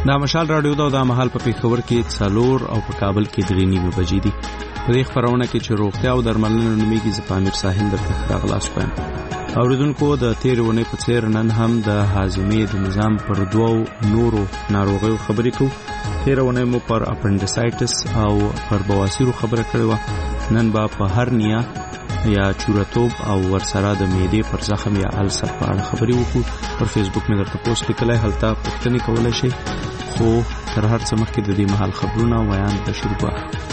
دا مشال رادیو دا مهال په پیښور کې 4 او په کابل کې 3:30 بجې دي. په دې خبرونه کې چې روغتیا او درملنه نومېږي زپامیر ساحل درته راغلاس وایم. اوریدونکو د تیرونې په څیر نن هم د هاضمې د نظام پر دوو نورو ناروغیو خبرې کوو. تیرونې مو پر اپنډیسایټس او پر بواسیر خبره کړې و. نن با په هرنیا یا چورتوب او ورسره د معدې پر زخم یا السر په اړه خبرې وکړو. پر فیسبوک مې درته پوسټ لیکلی، هلته پوښتنې کولی شئ. خو تر هر څه مخکې د دې مهال خبرونه ویان ته شروع کړو.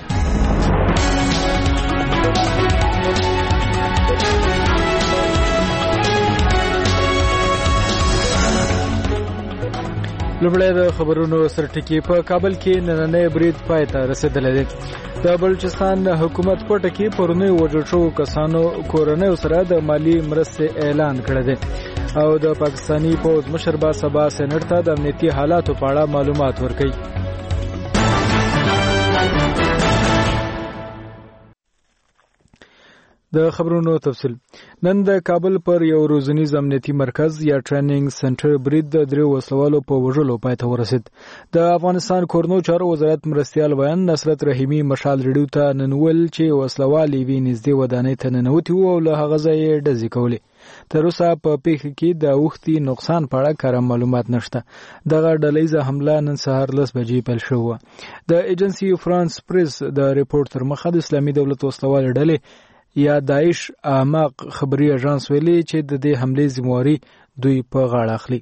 لومړی د خبرونو سرټکی. په کابل کې نننی برید پای ته رسیدلی دی. د بلوچستان حکومت کوټه کې پرونی وژل شوو کسانو کورنیو سره د مالی مرستې اعلان کړی دی او د پاکستانی پوځ مشر با سبا سېنټ ته د امنیتي حالاتو په اړه معلومات ورکړي. د خبرونو تفصیل. نن د کابل پر یو روزنیز امنیتي مرکز یا ټریننګ سنټر برید د 3 وسلوالو په وژلو پای ته ورسید. د افغانستان کورنو چارو وزارت مرستیال بیان نصرت رحیمی مشال ریډیو ته ننول چې وسلوالې وی نږدې ودانۍ ته ننوتي وو او له هغه ځای ډزې کولې. تر اوسه په پیښه کې د اوښتي نقصان په اړه کره معلومات نشته. دغه ډلهیزه حمله نن سهار 10 بجې پیل شوه. د ایجنسی فرانس پریس د ریپورت تر مخه د اسلامي دولت وسلوال ډلې یا داعش اعماق خبري اژانس ویلي چې د دې حملې ذمہواری دوی په غاړه اخلي.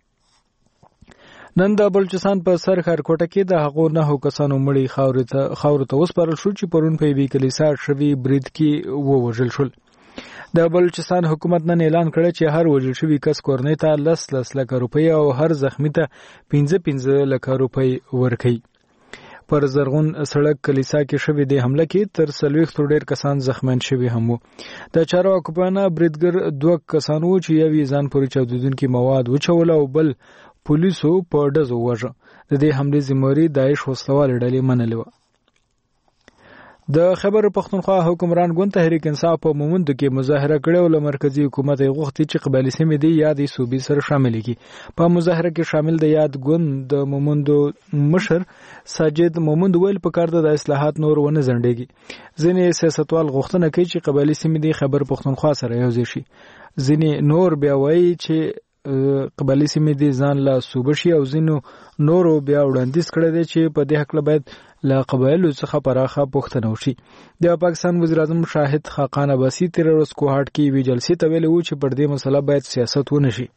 نن د بلوچستان په سر خارکوټه کې د هغو 9 کسانو مړي خاورو ته وسپارل شو چې پرون په یوې کلیسا شوي برید کې ووژل شول. د بلوچستان حکومت نن اعلان کړی چې هر وژل شوي کس کورنۍ ته 10 لک روپۍ او هر زخمی ته 15 لک روپۍ ورکوي. پر زرغون سړک کلیسا کې شوې د حمله کې تر 40 ډیر کسان زخمیان شوي هم وو. د چارواکو په اړه بریدګر 2 کسان وو چې یو ځان پورې چاودونکي مواد وچول او بل پولیسو په ډزو وژه. د دې حملې ذمہواری داعش وسلوال ډلې منلې و. د خیبر پختونخوا حکمران ګوند تحریک انصاف په مومندو کې مظاهره کړې او له مرکزی حکومت یې غوښتي چې قبایلي سیمې د یادې صوبې سره شامل کړي. په مظاهره کې شامل د یاد ګوند د مومندو مشر ساجد مومند ویل پکار د اصلاحات نور ونه ځنډېږي. ځینې سیاستوال غوښتنه کوي چې قبایلي سیمې د خیبر پختونخوا سره یوځای شي. ځینې نور بیا وایي چې قبایلي سیمې د ځان له صوبه شي او ځینو نورو بیا وړاندیز کړی دی چې په دې حق باید له قبایلو څخه پراخه پوښتنه وشي. د پاکستان وزیر اعظم شاهد خاقان عباسي تیر ورځ کوهاټ کې وی جلسې ته ویلي و چې پر دې مسله باید سیاست ونه شي.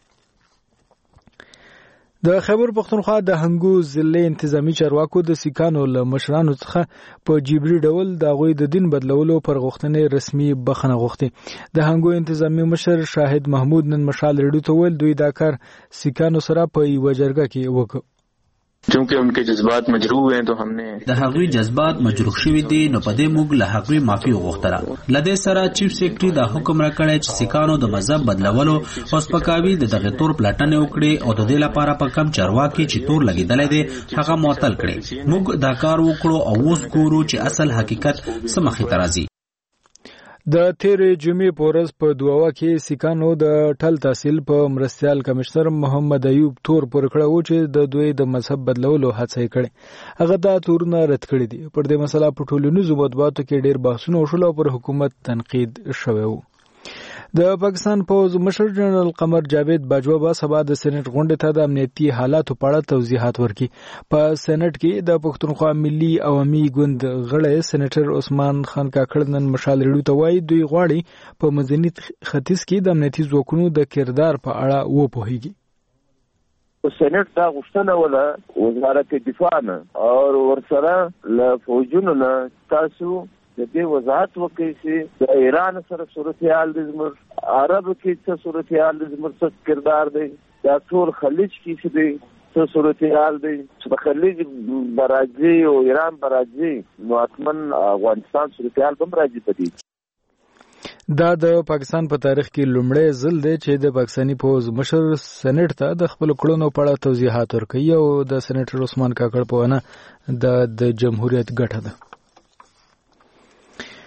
د خیبر پختونخوا د هنګو ضلع انتظامی چارواکو د سیکانو له مشرانو څخه په جبري ډول د هغوی د دین بدلولو پر غوښتنې رسمي بخښنه غوښتې. د هنګو انتظامی مشر شاهد محمود نن مشال ریډیو ته ویل دوی دا کار سیکانو سره په یوه جرګه کې وکړ. چونکه انکه جذبات مجروح ہیں تو ہم نے د هغوی جذبات مجروح شوي دي نو په دې موږ له هغوی معافي وغوښتله. له دې سره چیف سیکرټري دا حکم راکړی چې سیکانو د مذهب بدلولو او سپکاوي د دغه تور پلاټنې وکړي او د دې لپاره په کم چارواکي چې تور لګېدلی دی هغه معطل کړي. موږ دا کار وکړو او اوس ګورو چې اصل حقیقت څه مخې ته راځي. د تیرې جمعې په ورځ په دووا کې سیکانو د ټل تحصیل په مرستیال کمشنر محمد ایوب تور پورې کړی و چې د دوی د مذهب بدلولو هڅه یې کړې. هغه دا تورونه رد کړي دي. پر دې مسله په ټولنیزو مطبوعاتو کې ډېر بحثونه وشول او پر حکومت تنقید شوی و. د پاکستان پوځ مشر جنرال قمر جاوید باجوا به سبا د سېنات غونډې ته د امنیتي حالاتو په اړه توضیحات ورکړي. په سېنات کې د پښتونخوا ملي عوامي ګوند غړی سېنیټر عثمان خان کاکړ نن مشال ریډیو ته وایي دوی غواړي په منځني ختیځ کې د امنیتي ځواکونو د کردار په اړه وپوهیږي. سېنات دا غوښتنه ولا وزارت دفاع نه او ورسره له فوجونو نه تاسو د دې وضاحت وکړي چې د ایران سره صورتحال د زموږ عربو کې څه صورتحال د زموږ څه کردار دی، دا ټول خلیج کې چې دی څه صورتحال دی، چې د خلیج براځي او ایران براځي نو حتما افغانستان صورتحال هم راځي په دې. دا د پاکستان په تاریخ کې لومړی ځل دی چې د پاکستاني پوځ مشر سېنات ته د خپل کړنو په اړه توضیحات ورکوي او د سېنیټر عثمان کاکړ په وینا د جمهوریت ګټه ده.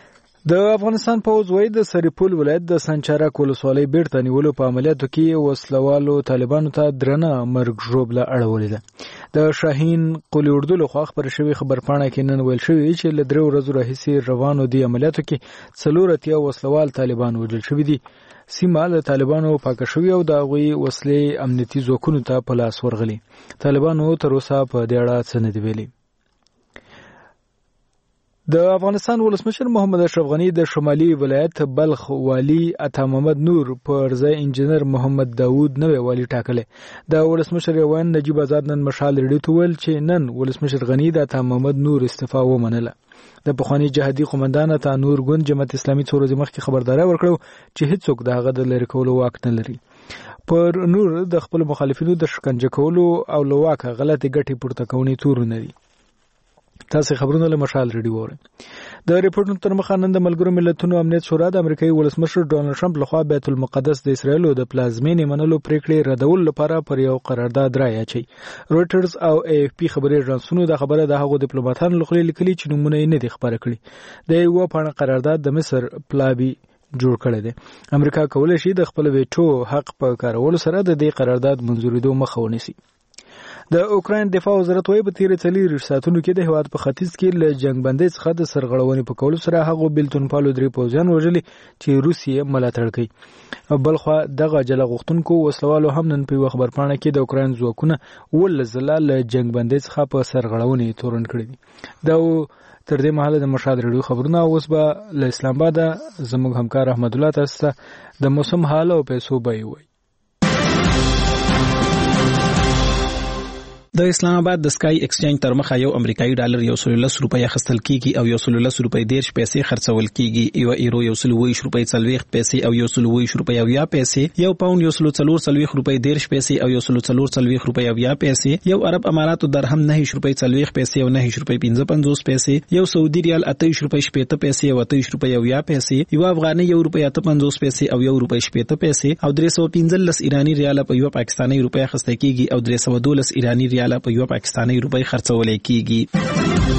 د افغانستان پوځ وایي د سرپل ولایت د سنچارک ولسوالۍ بیرته نیولو په عملیاتو کې وسلوالو طالبانو ته درنه مرګ ژوبله اړولې ده. د شاهین قلی اردو لخوا خبر شوی خبرپاڼه کې نن ویل شوی چې له 3 ورځو راهیسې روانو دي عملیاتو کې 4 وسلوال طالبان وژل شوي دي. سیمه له طالبانو پاکه شوې او د هغوی وسلې امنیتي ځواکونو ته په لاس ورغلي. طالبانو تر اوسه په دې اړه څه نه دي ویلي. د افغانستان ولسمشر محمد اشرف غنی د شمالي ولایت بلخ والی عطا محمد نور پر ځای انجنیر محمد داوود نوی والی ټاکلی. د ولسمشر یوان نجیب آزاد نن مشال ریډیو ته ویل چې نن ولسمشر غنی د عطا محمد نور استعفا ومنله. د پخوانی جهادي قومندان عطا نور ګوند جماعت اسلامي څو ورځې مخکې خبرداری ورکړو چې هیڅوک د هغه د لرې کولو واک نه لري. پر نور د خپل مخالفینو د شکنجه کولو او له واکه غلطې ګټې پورته کونې تورونه دي. تاسو خبرونه له مشال ریډیو اورئ. د ریپورټونو تر مخه نن د ملګرو ملتونو امنیت شورا د امریکایي ولسمشر ډونالډ ټرمپ لخوا بیت المقدس د اسرایل د پلازمینې منلو پریکړې ردول لپاره پر یو قرارداد رایه اچي. رویټرز او AFP خبري اژانسونو د خبره د هغو ډیپلوماټانو لخوا لیکلي چې نمونه یې نه دي خبره کړي. د یو پاڼه قرارداد د مصر پلابي جوړ کړی دی. امریکا کولای شي د خپل ویټو حق په کارولو سره د دې قرارداد منځورېدو مخه ونیسي. د اوکراین دفاع وزارت وايي په تیرې 40 ساعتونو کې د هیواد په ختیځ کې له جنگبندۍ څخه د سرغړونې په کولو سره هغه بیلتون پالو 3 پوځیان وژلي چې روسیې ملاتړ کوي. بلخوا دغه جلا غوښتونکو وسلوالو هم نن په خبرپاڼه کې د اوکراین ځواکونه ولزله له جنگبندۍ څخه په سرغړونې تورن کړی دي. دا تر دې مهاله د مشهد ریډیو خبرونه اوس به له اسلام آباد زموږ همکار احمد الله تاسو د موسم حال او پیسو به وي. د اسلام آباد د سکای ایکسچینج تر مخه یو امریکایي ډالر 110 روپۍ اخیستل کیږي او 110 روپۍ 10 پیسې خرڅول کیږي. یو ایرو 120 روپۍ 40 پیسې او 120 روپۍ او 10 پیسې. یو پاوند 140 روپۍ 10 پیسې او 140 روپۍ او 10 پیسې. یو عرب اماراتو درهم 9 روپۍ 40 پیسې او 9 روپۍ 55 پیسې. یو سعودي ریال 28 روپۍ 70 پیسې او 28 روپۍ او 10 پیسې. یو افغاني 1 روپۍ 55 پیسې او 1 روپۍ 70 پیسې او 315 ایرانی ریال په یو پاکستاني روپۍ اخیستل کیږي او 312 ایرانی ریال په یو پاکستاني روپۍ خرڅول کیږي.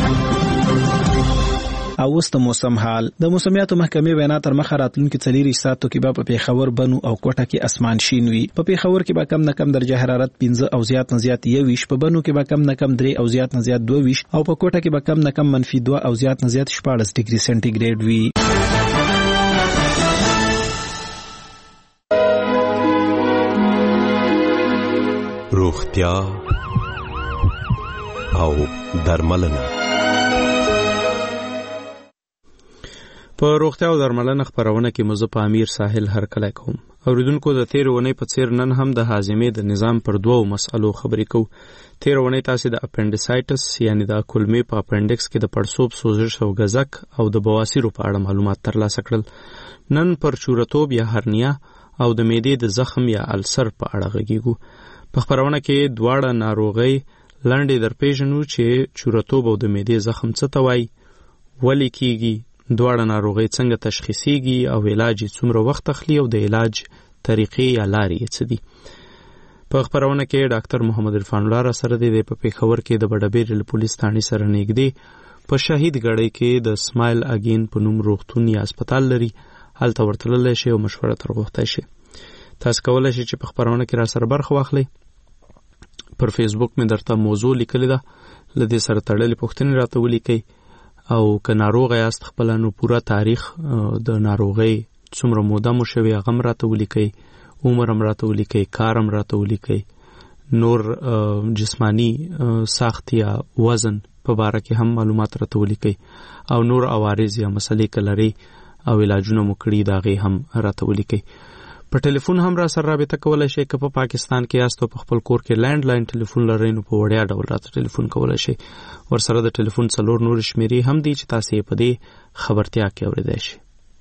او اوس د موسم حال. د موسمیاتو محکمې وینا تر مخه راتلونکي 40 ساعتو کې به په پیښور بنو او کوټه کې اسمان شین وي. په پیښور کې به کم نه کم درجه حرارت 15 او زیات نه زیات 21، په بنو کې به کم نه کم 3 او زیات نه زیات 22 او په کوټه کې به کم نه کم -2 او زیات نه زیات 14 ډیګري سنټیګریډ وي. روغتیا او درملنه. په روغتیا او درملنه خبرونه کې مزه په امیر ساحل هر کله کوم. اوریدونکو د تیر ونې په څیر نن هم د هاضمې د نظام پر دوو مسئلو خبرې کوو. تیر ونې تاسو د اپنډیسایټس یعنی د کولمې په اپنډکس کې د پړسوب سوزش او غزک او د بواسیرو په اړه معلومات ترلاسه کړل. نن پر چورتوب یا هرنیا او د معدې د زخم یا السر په اړه غږیږو. په خبرونه کې دواړه ناروغۍ لاندې درپېژنو چې چورتوب او د معدې زخم څه ته وایي، ولې کیږي، دواړه ناروغۍ څنګه تشخیصیږي او علاج یې څومره وخت اخلي او د علاج طریقې یا لارې یې څه دي. په خبرونه کې ډاکټر محمد عرفان الله را سره دی په پیښور کې د بډابیر پولیس ثانې سره نږدې په شهید ګړی کې د سمایل اگین په نوم روغتون یا هسپتال لري. هلته ورتللی شي او مشوره تر غوښتی شي. تاسو کولی شئ چې په خبرونه کې را سره برخه واخلئ. پر فیسبوک مې درته موضوع لیکلې ده، له دې سره تړلې پوښتنې راته ولیکئ او که ناروغه یاست خپله نو پوره تاریخ د ناروغۍ څومره موده مو شوې هغه هم راته ولیکئ، عمر هم راته ولیکئ، کار هم راته ولیکئ، نور جسمانی ساخت یا وزن په باره کې هم معلومات راته ولیکئ او نور عوارض یا مسلې که لرئ او علاجونه مو کړي د هغې هم راته ولیکئ. په ټلیفون هم را سره رابطه کولی شئ. که په پاکستان کې یاست او په خپل کور کې لینډ لاین ټلیفون لرئ نو په وړیا ډول راته ټلیفون کولی شئ. ورسره د ټلیفون 4 نور شمیرې هم دي چې تاسو یې په دې خبرتیا کې اوریدای شئ.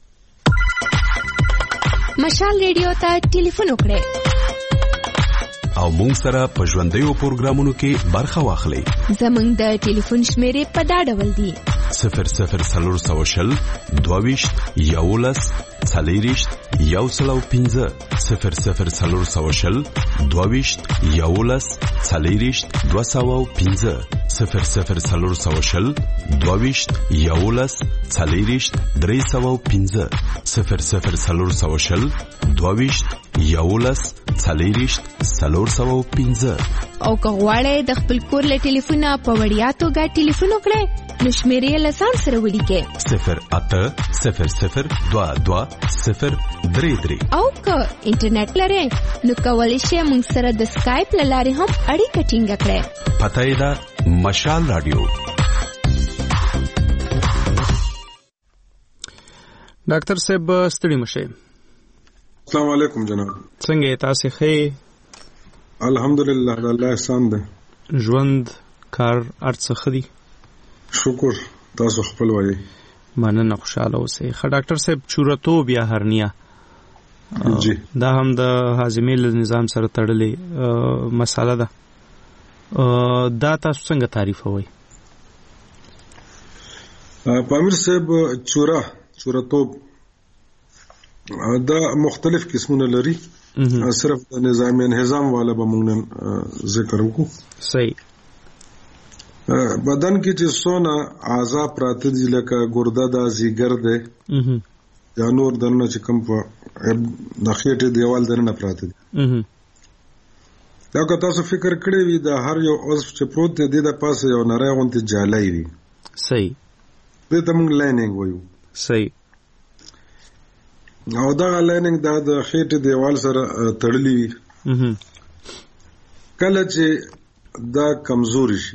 مشال ریډیو ته ټلیفون وکړئ او مونږ سره په ژوندیو پروګرامونو کې برخه واخلئ. زمونږ د ټلیفون شمیرې په دا ډول دي: 00420 22 11 40 105 00420 22 11 40 205 00420 22 11 څلېرشت 315 00 22 11 څلېرشت 415. او که غواړئ د خپل کور له ټلیفونه په وړیا توګه ټلیفون وکړئ نو شمیرې له ځان سره ولیکئ 080022 او که انټرنیټ لرئ نو کولی شئ موږ سره د سکایپ له لارې هم اړیکه ټینګه کړئ. پته یې ده مشال رادیو. ډاکټر صاحب ستړي مشه. السلام علیکم جناب. څنګه تاسو ښه؟ الحمدلله الله احسان ده. ژوند کار ارڅ خدي. شکر تاسو خپل وایي. مننه خوشاله اوسئ. ډاکټر صاحب چورتوب یا هرنیا جی دا هم د هاضمې نظام سره تړلې مساله ده. دا تاسو څنګه تعریفوي؟ پامیر صاحب چورتوب دا مختلف قسمونه لري. صرف د نظام انهضام والا به موږ ذکر وکړو. صحیح. بدن کې چې څونه اعضاء پراته دي لکه ګرده ده، ځیګر ده یا نور دننه چې کوم په د خېټې دیوال دننه پراته دي. دا که تاسو فکر کړی وي د هر یو عضو چې پروت دی د پاسه یو نری غوندې جالی وي. صحیح. دې ته موږ لایننګ وایو. صحیح. او دغه لایننګ دا د خېټې دیوال سره تړلی وي. کله چې دا کمزوري شي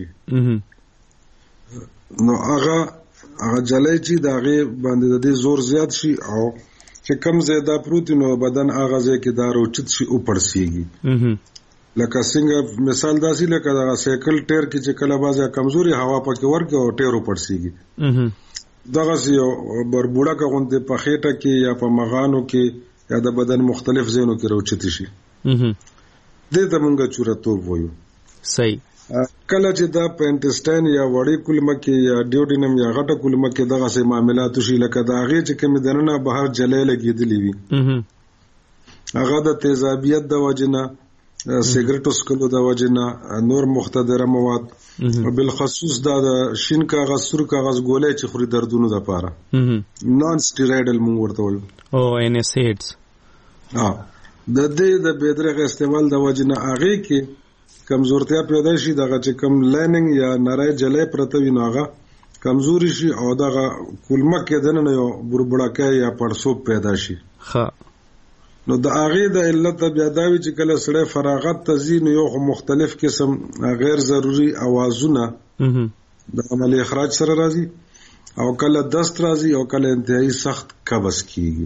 نو هغه جلای چې دا هغه باندې د زور زیات شي او چې کم زیاده پروتین او بدن هغه ځای کې دا روچت شي او پړسیږي. لکه څنګه مثال داسې لکه دا سایکل ټایر کې چې کله بازه کمزوري هوا پکې ورکه او ټایر پړسیږي. دغه یو بربوړه غونډه په خېټه کې یا په مغانو کې یا د بدن مختلف ځایونو کې روچت شي. دې ته موږ چورتوب وایو. صحیح. کله چې دا په انټسټاین یا وړي کولمه کې یا ډیوډینم یا غټه کولمه کې دغه سه معاملات شي لکه دا هغه چې کوم دننه بهر جلې لګېدلې وي هغه د تیزابیت د وجنه سیګریټو سکلو د وجنه نور مختدره مواد بالخصوص دا شین کاغذ سور کاغذ ګولې چې خوري دردونو لپاره نان سټیرايډل موږ ورته وایو او ان اس ایډز. د دې د بيدرغه استعمال د وجنه هغه کې کمزورتیا پیدا شي دغه چې کم لایننګ یا نری جلې پرته وي ناغه کمزوري شي او دغه کولمه کې دنه یو بربړکه یا پړسوب پیدا شي. نو د هغه د علت بیا دا وی چې کله سړی فراغت تزین یو مختلف قسم غیر ضروری اوازونه د عملی اخراج سره راځي او کله دست راځي او کله انتهایی سخت قبض کیږي.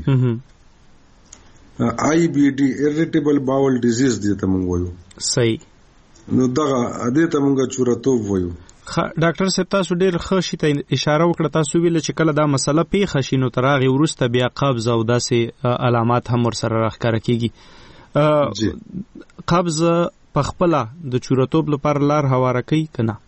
IBD irritable bowel disease دې ته موږ وایو. صحیح. نو دغه دې ته موږ چورتوب وایو. ډاکټر صاحب تاسو ډېر ښه شي ته اشاره وکړه. تاسو ویل چې کله دا مسله پیښه شي نو تر هغه وروسته بیا قبض او داسې علامات هم ورسره راښکاره کیږي. قبض په خپله د چورتوب لپاره لار هواره کوي که نه؟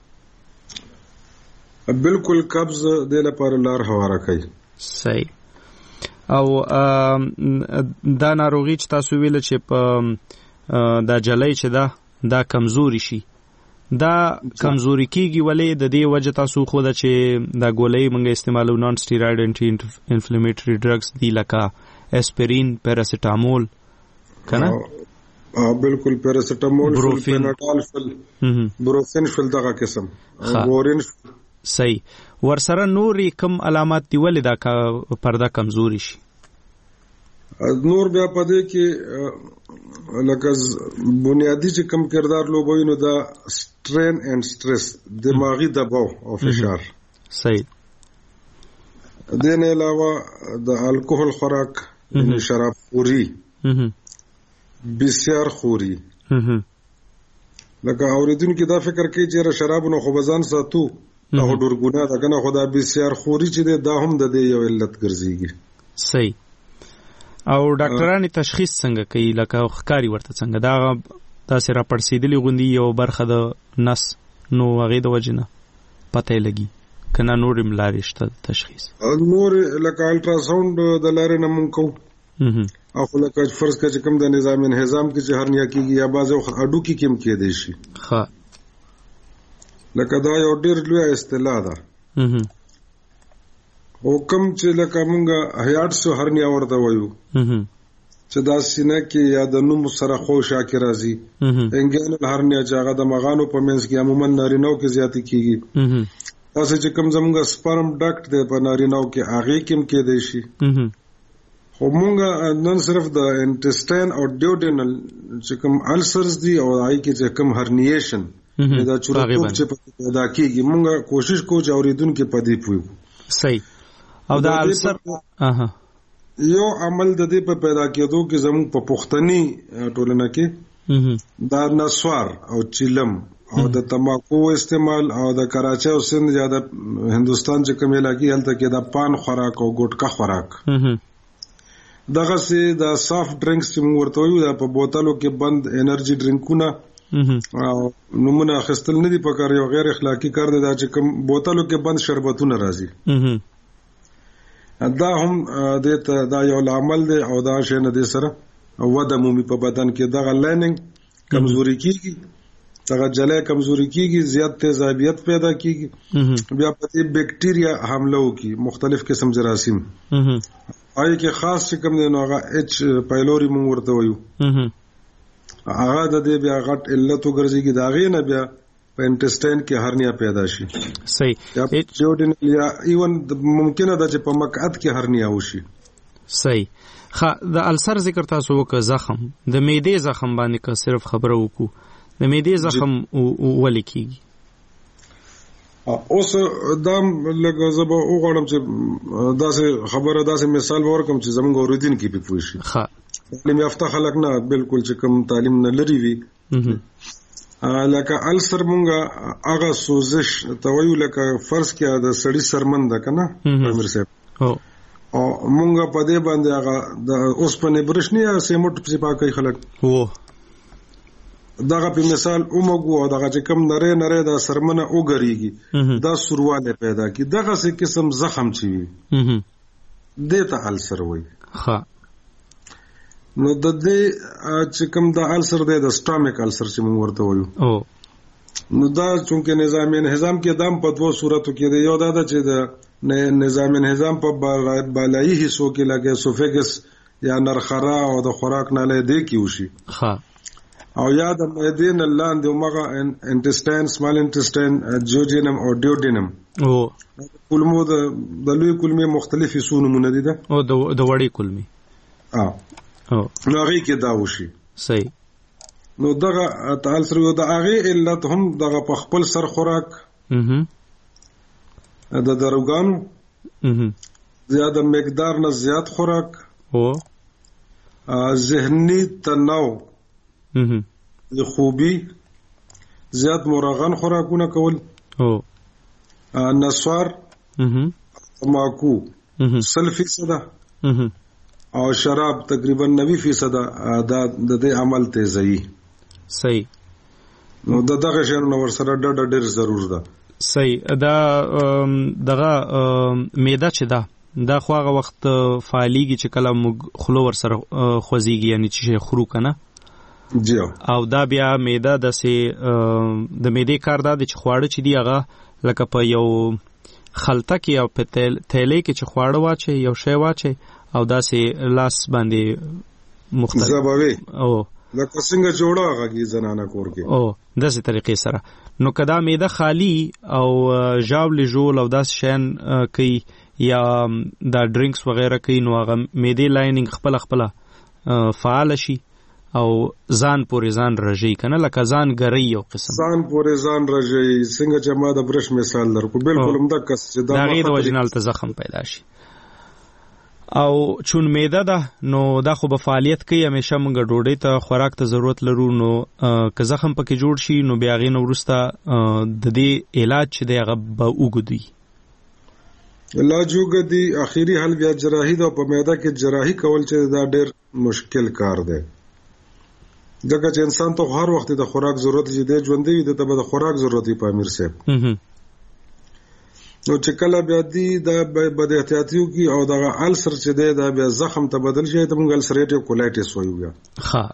بالکل قبض دې لپاره لار هواره کوي. صحیح. او دا ناروغي چې تاسو ویل چې په دا جلۍ چې دا کمزوري شي دا کمزوري کیږي ولې د دې وجه تاسو خو دا چې دا ګولۍ موږ استعمالو نان سټیرايډ انټي انفلیمیټری ډرګز دی لکه اسپرین پیراسټامول کنه بالکل پیراسټامول فیناټالفل بروفینفل دغه قسم ګورین. صحیح. ورسره نورې کم علامات دی ولې دا پرده کمزوري شي؟ نور بیا پدې کې لکه بنیادی چې کم کردار لوبوي نو دا سټرین اینڈ سټرس دماغي دباو او فشار. صحیح. دې نه علاوه د الکوهول خوراک یعنی شراب خوري بسیار خوري لکه اوریدونکو دا فکر کوي چې شراب نو خو بزان ساتو دا ډور ګناه ده کنه خدا بسیار خوري چې دا هم د دې یو علت ګرځيږي. صحیح. او ډاکټرانو تشخیص څنګه کوي لکه ښکاری ورته څنګه دا تاسو را پړسیدلی غوندي یو برخه د نس نو هغه د وجنه پته لګي کنه نور ملاري شته تشخیص نور لکه الټراساوند د لارې نه مونږ کو او لکه فرض کړه چې کوم د نظام انهضام کې چې هرنیا کېږي یا بعضو اډو کې کم کې دی شي. لکه دا یو ډېر لوی اصطلاح ده او کوم چې لکه مونږه هیاټس هرنیا ورته وایو چې دا سینه کې یا د نوم سره خو شاکر راځي انګینل هرنیا چې هغه د مغانو په منځ کې عموما نارینو کې زیاتی کیږي تاسو چې کوم زموږ سپرم ډاکټ دی په نارینو کې هغه کې کې دی شي خو مونږ نن صرف د انټسټاین او ډیوډینل چې کوم السرز دي او هغه کې چې کوم هرنیشن دا چورتوب چې پیدا کیږي مونږ کوشش کوو چې اوریدونکو په دې پوي صحیح او دا السر یو عمل د دې په پیدا کېدو کې زموږ په پښتني ټولنه کې دا نسوار او چیلم او د تماکو استعمال او د کراچي او سند یا د هندستان چې کوم علاقې هلته کې د پان خوراک او ګټکا خوراک دغه سي د سافټ ډرینکس چې موږ ورته وایو دا په بوتلو کې بند انرژي ډرینکونه او نمونه اخیستل نه دي پکار یو غیر اخلاقی کار دی دا چې کوم بوتلو کې بند شربتونه راځي دا هم د دا یو عمل دی او دا شی نه دي سره وده مومي په بدن کې دغه لایننګ کمزوري کیږي دغه جلې کمزوري کیږي زیات تیزابیت پیدا کیږي بیا په دې بیکټیریا حمله وکي مختلف قسم جراثیم آی کې خاص چې کوم دی نو هغه اچ پایلوري مونږ ورته وایو هغه د دې بیا غټ علت وګرځي دا غي نه بیا په انټسټاین کې هرنیا پیدا شي صحیح یا جوډین یا ایون ممکنه ده چې په مقعد کې هرنیا وشي صحیح د السر ذکر تاسو وکړه زخم د معدې زخم باندې که صرف خبره وکړو د معدې زخم ولې کیږي اوس دا لکه زبا وګورم چې داسې خبره داسې مثال ورکم چې زموږ اوریدونکو په پوه شي تعلیم یافته خلک نه بالکل چې کوم تعلیم نه لري وي لکه السر مونږه هغه سوزش تویو لکه فرض کې د سړی سرمنده کنه امیر صاحب او مونږه په دې باندې هغه د اوس په نبرشنی سیمټ په پاکي خلک وو دغه په مثال اومغو او دغه چې کم نره د سرمنه وګریږي دا سرواله پیدا کی دغه څه قسم زخم چي وي دته السر وي ها نو د دې چې کوم د السر د سټامک السر چې موږ ورته وایو نو دا چونکه نظام کې دام په دوه صورتو کې دی یو دا چې د نظام په بالایي حصو کې لګي سوفیګس یا نرخرا او د خوراک نه لې دی کی وشي ها او یا د معدې نه لاندې اومغه انټسټاین سمال انټسټاین جوجینم او ډیوډینم او کولمو د لوی کولمې مختلفي سونمونه دي ده او د وړې کولمې نو هغه کې دا وشي صحیح نو دغه تعال سره د هغه علت هم دغه په خپل سر خوراک د دروګانو زیاده مقدار نه زیات خوراک او ذهني تناو د خوبي زیات مرغن خوراکونه کول او نسوار تماکو 100% او شراب تقریبا 90% دا د دې عمل تیزي صحیح نو دغه شنو ور سره ډېر ضرور ده صحیح دا دغه معده چې دا خو هغه وخت فعالیږي چې کله موږ خلو ور سره خوځيږي یعنی چې خورو کنه او دا بیا معده د معدې کار دا چې خواړه چې دی هغه لکه په یو خلطه کې او په تیلې کې چې خواړه واچي یو شی واچي او دا سي لاس باندې مختلف زبوي او لکه څنګه جوړه هغه زنانه کور کې او داسې طریقې سره نو کدا معده خالی او جاول جول او داس شین کوي یا دا ډرینکس وغیرہ کوي نو هغه معدې لایننګ خپل فعال شي او ځان پورې ځان رژي کنه لکه ځان ګري یو قسم ځان پورې ځان رژي څنګه چې ما د برش مثال درکو بالکل هم د کس چې دا غي د وجنال ته زخم پیدا شي او چون معده ده نو دا خو په فعالیت کوي همیشه موږ ډوډۍ ته خوراک ته ضرورت لرو نو که زخم پکې جوړ شي نو بیا غي نو ورسته د دې علاج چې دی هغه به وګدي علاج وګدي اخیری حل بیا جراحي ده په معده کې جراحي کول چې دا ډېر مشکل کار دی دغه چې انسان ته هر وخت د خوراک ضرورت دي د ژوند دی د ته د خوراک ضرورت دی په امیر صاحب نو چې کله بیا دی د بد احتیاطیو کی او د السر چې دی دا بیا زخم ته بدل شي ته موږ السریټیو کولایټس وایو ها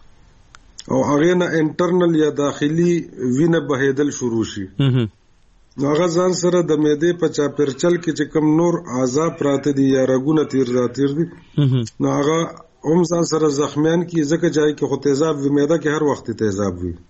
او هغه نه انټرنل یا داخلي وینه بهیدل شروع شي هغه ځان سره د معدې په چاپیرچل کې چې کوم نور اعضاء پراته دي یا رګونه تیر دي نو هغه هم ځان سره زخمیان کی ځکه ځای کې خو تیزاب وي معده کې هر وخت تیزاب وي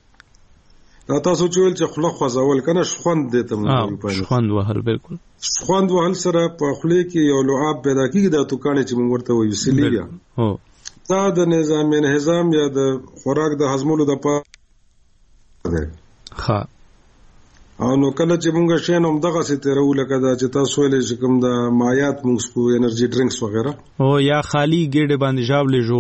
دا تاسو چې ول چې خوله خوځول کنه شخوند دي ته موږ شخوند وهل بالکل شخوند وهل سره په خوله کې یو لعاب پیدا کیږي د توکانه چې موږ ورته وایو سیلیا هو دا د نظام انهضام یا د خوراک د هضمولو د پاره ده ها او نو کله چې موږ شین هم دغه سي تیرو لکه دا چې تاسو ولې چې کوم د مایات موږ کو انرژي ډرینکس وغیرہ او یا خالی ګډه باندې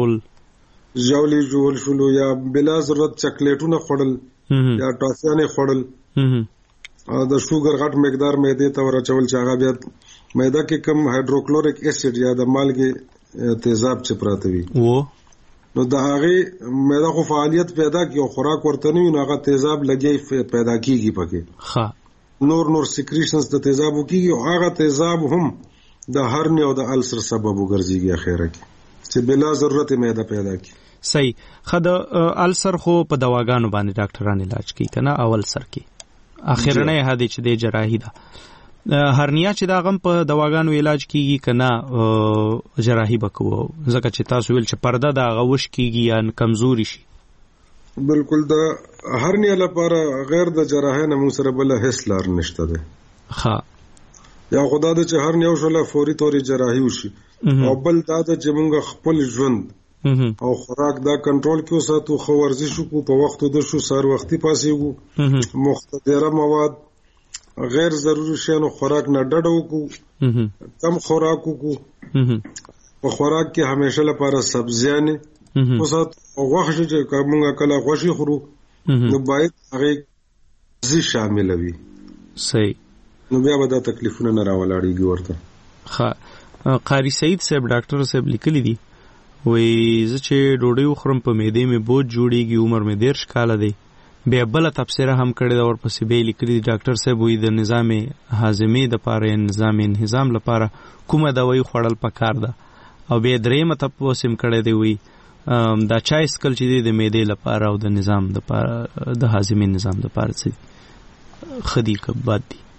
جاولې جوړ شولو یا بلا ضرورت چاکلیټونه خوړل یا ټاسیانه خوړل او د شوګر غټ مقدار معده ته ورچول چې هغه بیا معده کې کم هایدروکلوریک اسید یا د مالګې تیزاب چې پراته وي نو د هغه معده خو فعالیت پیدا کوي او خوراک ورته نه وي نو هغه تیزاب لګي پیدا کیږي پکې ها نور سیکریشنز د تیزاب کیږي او هغه تیزاب هم د هرنی او د السر سبب وګرځيږي اخیره کې چې بلا ضرورت معده پیدا کوي صحیح خد السر خو په دواګانو باندې ډاکټران علاج کوي کنه اول سر کې اخیرنه هدي چې د جراحي ده هرنیا چې دا غم په دواګانو علاج کیږي کنه جراحي بکو ځکه چې تاسو ویل چې پرده دا غوش کیږي یا کمزوري شي بالکل د هرنیا لپاره غیر د جراحي نه موږ سره بل هیڅ لار نشته ده ها یا خدا د چې هرنیا وشله فوري توري جراحي وشي او بل دا د چې موږ خپل ژوند او خوراک دا کنټرول کیو ساتو خو ورزش کو په وخت د شو سر وختي پاسېګو مختدره مواد غیر ضروري شیانو خوراک نه ډډو کو کم خوراک کو په خوراک کې همیشه لپاره سبزیانه وسات او غوښه چې کومه کله غوښه خورو نو باید هغه زی شامل وي صحیح نو بیا به دا تکلیفونه نه راولاړيږي ورته ها قاری سعید صاحب ډاکټر صاحب لیکلی دي وې زه چې ډوډۍ وخورم په معدې مې بوج جوړیږي عمر مې 13 کال دی بیا بل تفسیر هم کړی دا ورپسې به لیکلي ډاکټر صاحب وې د نظام هاضمې د پاره نظام انهضام لپاره کومه دوايي خوړل پکار ده او به درېمه تاسو هم کړی دی وې دا چای سکل چې د معدې لپاره او د نظام د لپاره د هاضمې نظام لپاره څه خدي کبات دي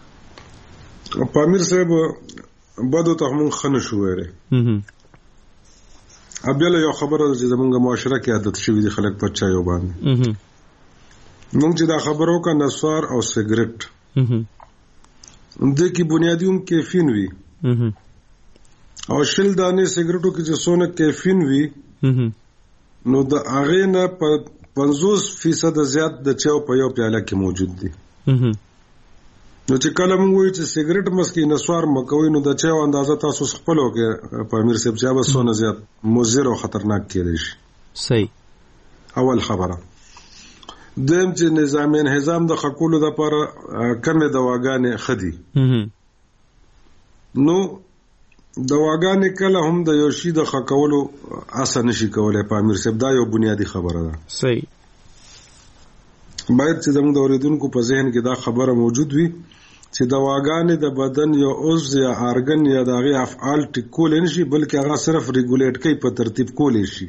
پامیر صاحب بدو ته موږ خنه شو وره ابل یو خبره چې زمونږ معاشره کې عادت شوی دي خلک په چایو باندې موږ چې دا خبرو کا نسوار او سیګریټ د کی بنیادی کیفین وی او شل دانه سیګریټو کې چې سونه کیفین وی نو د هغه نه په 50% زیات د چاو په یو پیاله کې موجود دي نو چې کله موږ وایو چې سیګریټ مسکی نسوار مکوي نو د چاو اندازه تاسو خپل وکړه په امیر صاحب چې به سونه زیات مضر او خطرناک کېدای شي صحیح اول خبره دیم چې نظام انهضام د خکولو د لپاره کمې دواګانې خدي نو دواګانې کله هم د یو شی د خکولو اسه نشي کولای په امیر صاحب دا یو بنیادی خبره ده صحیح باید چې زموږ د اوریدونکو په ذهن کې دا خبره موجود وي چې دواګانې د بدن یو عضو یا ارګن یا د هغه افعال ټکول نه شي بلکې هغه صرف ریګولیټ کوي په ترتیب کول شي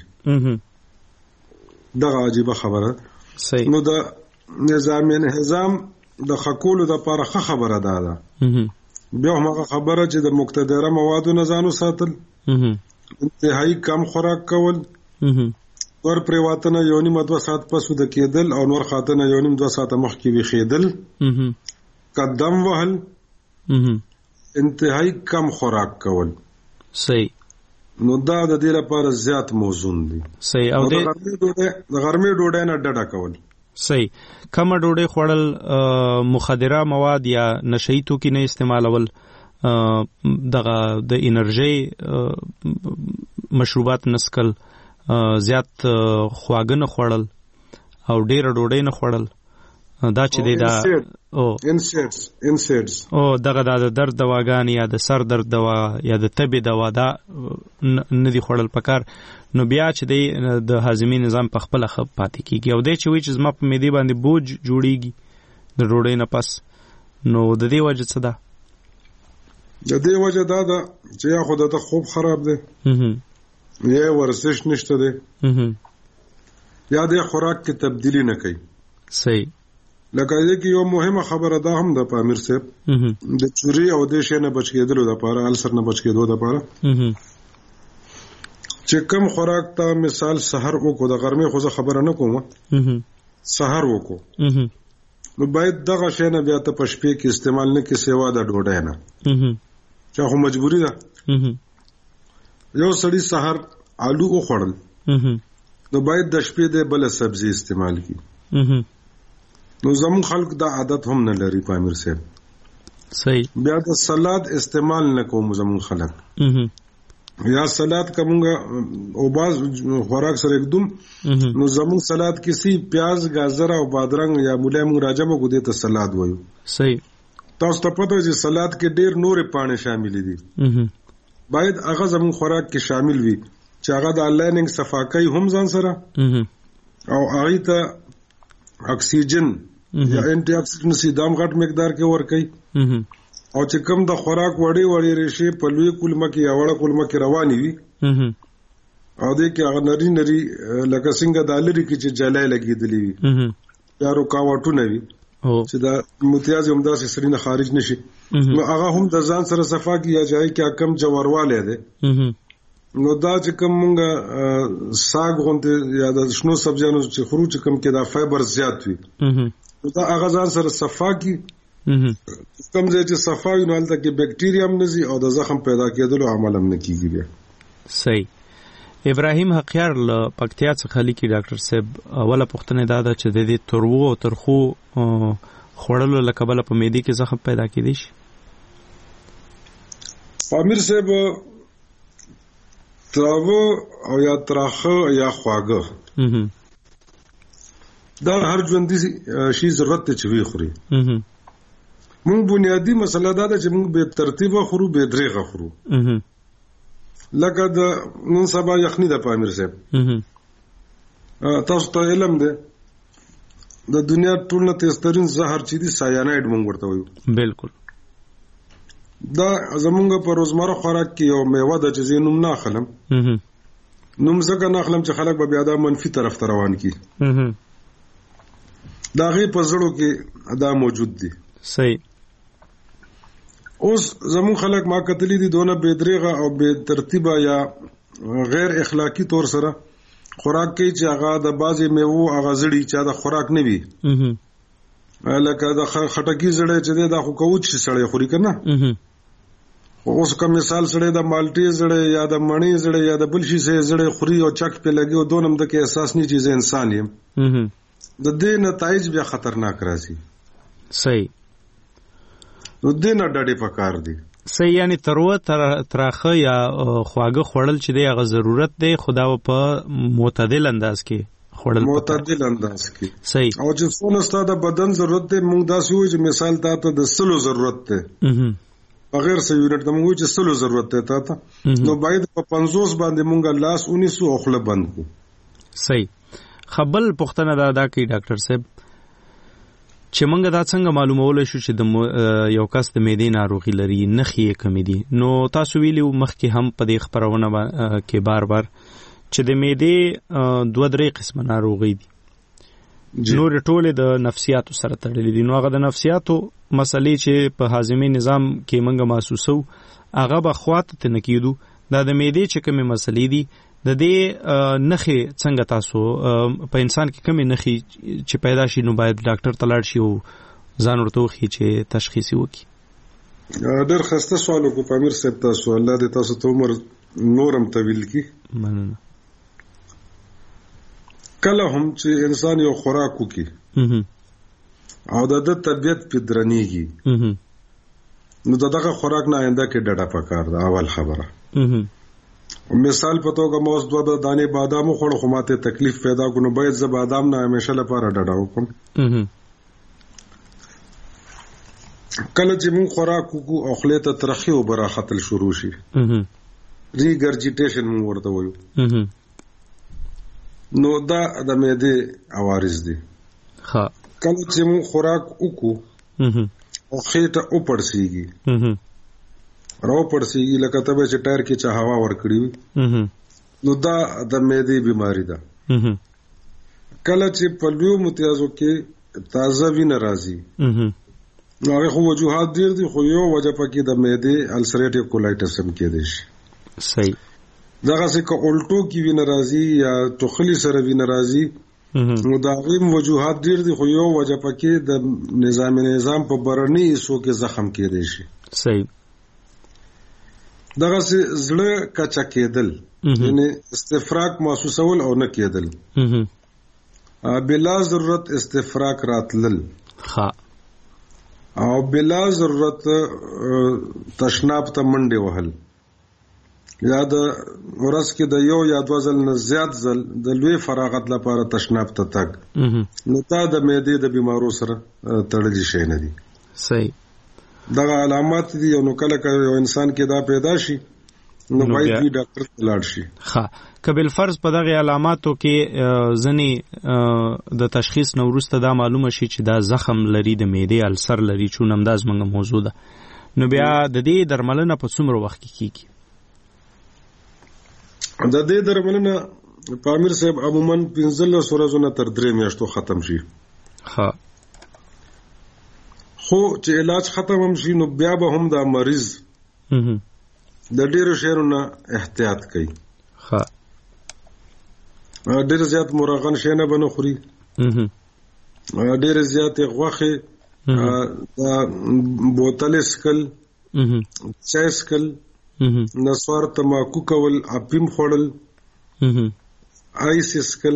دا عجیب خبره صحیح نو د نظام انهضام د خکولو د لپاره ښه خبره ده بیا هغه خبره چې د مقتدره موادو نه ځانو ساتل انتهایی کم خوراک کول ور پریواتنه یو نیم 2 ساعت پس د کېدل او نور خاطنه یو نیم 2 ساعت مخکې وخېدل قدم وهل انتهایی کم خوراک کول صحیح نو دا د دې لپاره زیات موزون دي صحیح او د غرمې ډوډۍ نه ډډه کول صحیح کم ډوډۍ خوړل مخدره مواد یا نشئی توکي نه استعمالول دغه د انرژي مشروبات نسکل زیات خواږه نه خوړل او ډېر ډوډۍ نه خوړل دا چې دی دا انسیډز او دغه د درد دواګان یا د سر درد دوا یا د تبې دوا دا نه دی خوړل پکار نو بیا چې دی د هاضمي نظام په خپل خپ پاتې کیږي او د چې وی چې زما په معدې باندې بوج جوړیږي د ډوډۍ نه پس نو د دې وجه څه ده د دې وجه دا ده چې یا خود ته خوب خراب دی یا ورزش نشته دی یا د خوراک کې تبدیلی نه کوي صحیح لکه دې کې یو مهمه خبره ده هم د پامیر صاحب د چوري او د شي نه بچ کېدلو لپاره السر نه بچ کېدو لپاره چې کوم خوراک ته مثال سحر وکړو د غرمې خو خبره نه کوم سحر وکړو نو باید دغه شی نه بیا ته پښپې کې استعمال نه کې سیوا د ډوډۍ نه چې خو مجبوری ده یو سړی سحر آلو وخوړل نو باید د شپې د بل سبزی استعمال کی نو زمون خلق دا عادت هم نه لري پامیر صاحب صحیح بیا د سلاد استعمال نه کوم زمون خلق یا سلاد کومګه او باز خوراک سره एकदम نو زمون سلاد کې سی پیاز گاجر او بادرنګ یا مولای مونږ راجمه کو دې ته سلاد وایو صحیح تاسو ته پته چې سلاد کې ډېر نورې پاڼې شامل دي باید هغه زمون خوراک کې شامل وي چې هغه د لایننګ صفاکۍ هم ځان سره او هغه ته اکسیجن یا انټي اکسیډنټ دام غټ مقدار کې ورکي او چې کوم د خوراک وړي وړي ریشي په لوی کولمه کې یا وړه کولمه کې رواني وي او دې کې هغه نری نری لکه څنګه د لری کې چې جلای لګېدلې وي یا رکاوټونه وي چې دا متیاز هم داسې سړی نه خارج نشي نو هغه هم د ځان سره صفا کې یا ځای کې کم جوړواله ده نو دا چې کوم مونږه ساګ غونته یا د شنو سبزیانو چې خروج کم کې دا فایبر زیات وي دا هغه ځان سره صفا کې کوم ځای چې صفا وي نو هلته کې بکټیریا هم نزي او د زخم پیدا کېدلو عمل هم نه کیږي بیا صحیح ابراهیم حقیار له پکتیا څخه لیکي ډاکټر صاحب اوله پوښتنه دا ده چې د دې ترو او ترخو خوړلو له کبله په معدې کې زخم پیدا کېدی شي پامیر صاحب تراو او یا تراخه یا خواږه دا هر ژوندۍ شي ضرورت ته چوي خوري مونږ بنیادی مسله دا ده چې مونږ به ترتیبه خورو به درېغه خورو لکه د نن سبا یخني د پامیر صاحب تاسو ته علم ده د دنیا ټولنه تیزترین زهر چې دي سایاناید مونږ ورته وایو بالکل دا زمونږ په روزمره خوراک کې یو میوه ده چې زه نوم نه اخلم نوم ځکه نه اخلم چې خلک به بیا دا منفي طرف ته روان کی دا غي په زړه کې دا موجود دي صحیح اوس زمون خلک ما کتلی دي دونه بے دریغه او بے ترتیبه یا غیر اخلاقی طور سره خوراک کوي چې هغه د بازي میوه هغه زړی چې دا خوراک نه وي لکه د خټکی زړی چې دا خو کوچ سړی خوري کنه اوس کوم مثال سړی د مالټي زړی یا د مڼې زړی یا د بلشي سه زړی خوري او چک په لګي او دونم د کې احساس نه چیز انسان یم د دې نتایج بیا خطرناک راځي صحیح نو دې نه ډډې پکار دي صحیح یعنی تراخه یا خواږه خوړل چې دی هغه ضرورت دی خدا په معتدل انداز کې خوړل معتدل انداز کې صحیح او چې څونه ستاسو د بدن ضرورت دی موږ داسې وایو چې مثال تاسو د سلو ضرورت دی بغیر سې یونټ د موږ چې سلو ضرورت دی تاسو نو باید په 50 باندې موږ لاس 19 او خله بند کو صحیح خپل پښتنه دا کوي ډاکټر صاحب چې موږ دا څنګه معلومول شو چې د یو کس د معدې ناروغي لري نخي کمی دي نو تاسو ویلو مخکې هم په دې خبرونه کې بار بار چې د معدې 2-3 قسمه ناروغي دي نور ټوله د نفسیاتو سره تړلې دي نو هغه د نفسیاتو مسلې چې په هاضمي نظام کې موږ محسوسو هغه به خواته نه کیدو دا د معدې چې کومه مسلې دي د دې نخي څنګه تاسو په انسان کې کومه نخي چې پیدا شي نو باید ډاکټر ته لاړ شي او ځان ورته وخی چې تشخیص وکړي ډېر خسته سوال کو پامیر صاحب تاسو الله دې تاسو ته عمر نورم طویل کی مننه کله هم چې انسان یو خوراک وکي او د طبيعت په درنيږي نو دغه خوراک نه آینده کې ډډه پکار ده اول خبره مثال پتو کا موس 2 دانه بادام خور خو ماته تکلیف پیدا کو نو باید ز بادام نه همیشه لپاره ډډه وکم کله چې مون خوراک کو او خله ته ترخی او براختل شروع شي ریګرجیټیشن مون ورته وایو نو دا د معدې عوارض دي ها کله چې مون خوراک وکو او خېټه او پړسیږي راو پړسیږي لکه تبه چې ټایر کې چا هوا ور کړی نو دا د معدې بیماری ده کله چې په لوی متیازو کې تازه وینه راځي. هغه خو وجوهات ډیر دي خو یو وجه پکې د معدې السریټیو کولایټس هم کېدای شي. صحیح. دغه څه که الټو کې وینه راځي یا ټوخلي سره وینه راځي نو دا غیم وجوهات ډیر دي خو یو وجه پکې د نظام په برني حصو کې زخم کېدای شي. صحیح. دغه څه زړه کچا کېدل یعنی استفراغ محسوسول او نه کېدل. بلا ضرورت استفراغ راتلل. او بلا ضرورت تشناب ته منډه وهل یا د ورځ کې د یو یا دوه ځل نه زیات ځل د لوی فراغت لپاره تشناب ته تګ نو دا د معدې د بیمارو سره تړلي شي نه دي. صحیح. دغه علامات دي نو کله کله یو انسان کې دا پیدا شي نو باید وی ډاکټر ته لاړ شي. کبل فرض په دغه علاماتو کې ځنی د تشخیص نو وروسته دا معلومه شي چې دا زخم لري د معدې السر لري چون همداز موږ موضوع ده نو بیا د دې درملنه په څومره وخت کې کیږي؟ د دې درملنه پامیر صاحب عموما 15 ورځې تر 3 میاشتو ختم شي. خو چې علاج ختم هم شي نو بیا به هم دا مریض د ډیرو شیانو احتیاط کوي. ډیر زیات مرغن شي نه بنو خوري. ډیر زیات غوخه بوتل اسکل چای اسکل نسوار تماکو کول اپیم خوړل آیس اسکل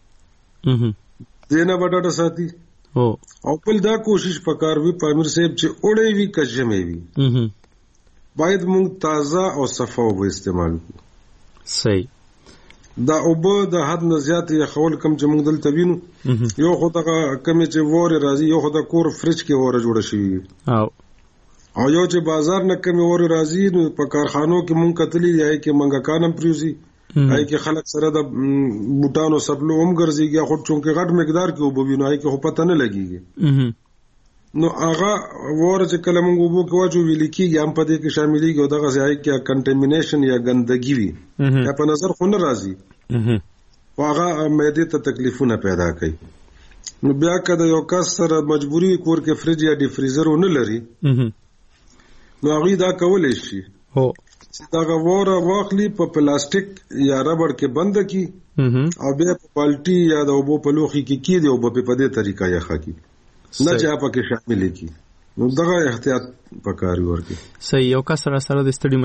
دینا بټاټا ساتي. او بل دا کوشش پکار وی پامیر صاحب چې اوړې وی کجمې وی باید مونږ تازه او صفا اوبه استعمال کړو. صحیح. دا اوبه د حد نه زیات یې خول کم چې موږ دلته وینو یو خو دغه کمې چې وره راځي یو خو د کور فریج کې وره جوړه شوی او یو چې بازار نه کمې وره راځي نو په کارخانو کې مونږ کتلی دی چې منګکانم پریوزي هاي کې خلک سره د بوټانو سپلو هم ګرځيږي خو چونکه غټ مقدار کې وبو وینو هاي کې خو پته نه لګيږي نو هغه وره چې کله موږ وبو کې واچو ویل کېږي هم په دې کې شاملېږي او دغه ځای کې کنټامینیشن یا ګندګي وي یا په نظر خو نه راځي هغه معدې ته تکلیفونه پیدا کوي. نو بیا کله یو کس سره مجبوري کور کې فریج یا ډی فریزر ونه لري نو هغه دا کولای شي چې دا وره واخلي په پلاستیک یا ربړ کې بند کی او بیا په بالټي یا د اوبو په لوخي کې کېږي او په دې طریقه یې خاکي نه چې اپا کې شامل کی نو دغه احتیاط پکاري ورکی. صحیح. یو کس سره د ستړي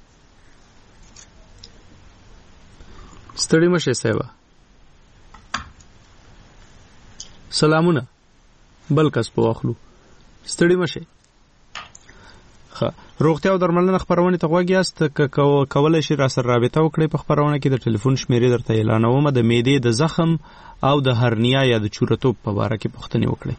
مشه سیوا سلامونه بل کس په واخلو ستړي مشه. روغتیا او درملنه خبرونه ته غوږی است کولای شي را سره رابطه وکړي په خبرونه کې د ټلیفون شمیرې درته اعلانوم د معدې د زخم او د هرنیا یا د چورتوب په اړه کې پوښتنه وکړي.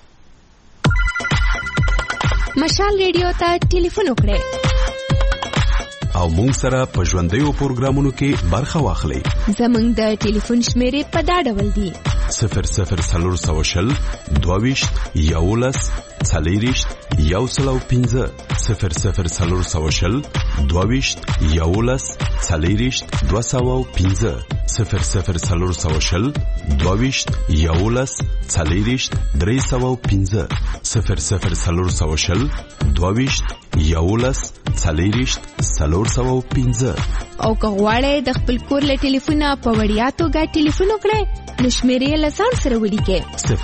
مشال ریډیو ته ټلیفون وکړئ او مونږ سره په ژوندیو پروګرامونو کې برخه واخلئ. زمونږ د ټلیفون شمیرې په دا ډول دي 00 22 11 40 115 00 22 11 40 215 00 22 11 40 315 00 22 11 40 315 او که غواړئ د خپل کور له ټلیفونه په وړیا توګه ټلیفون وکړئ نو شمیرې له ځان سره ولیکئ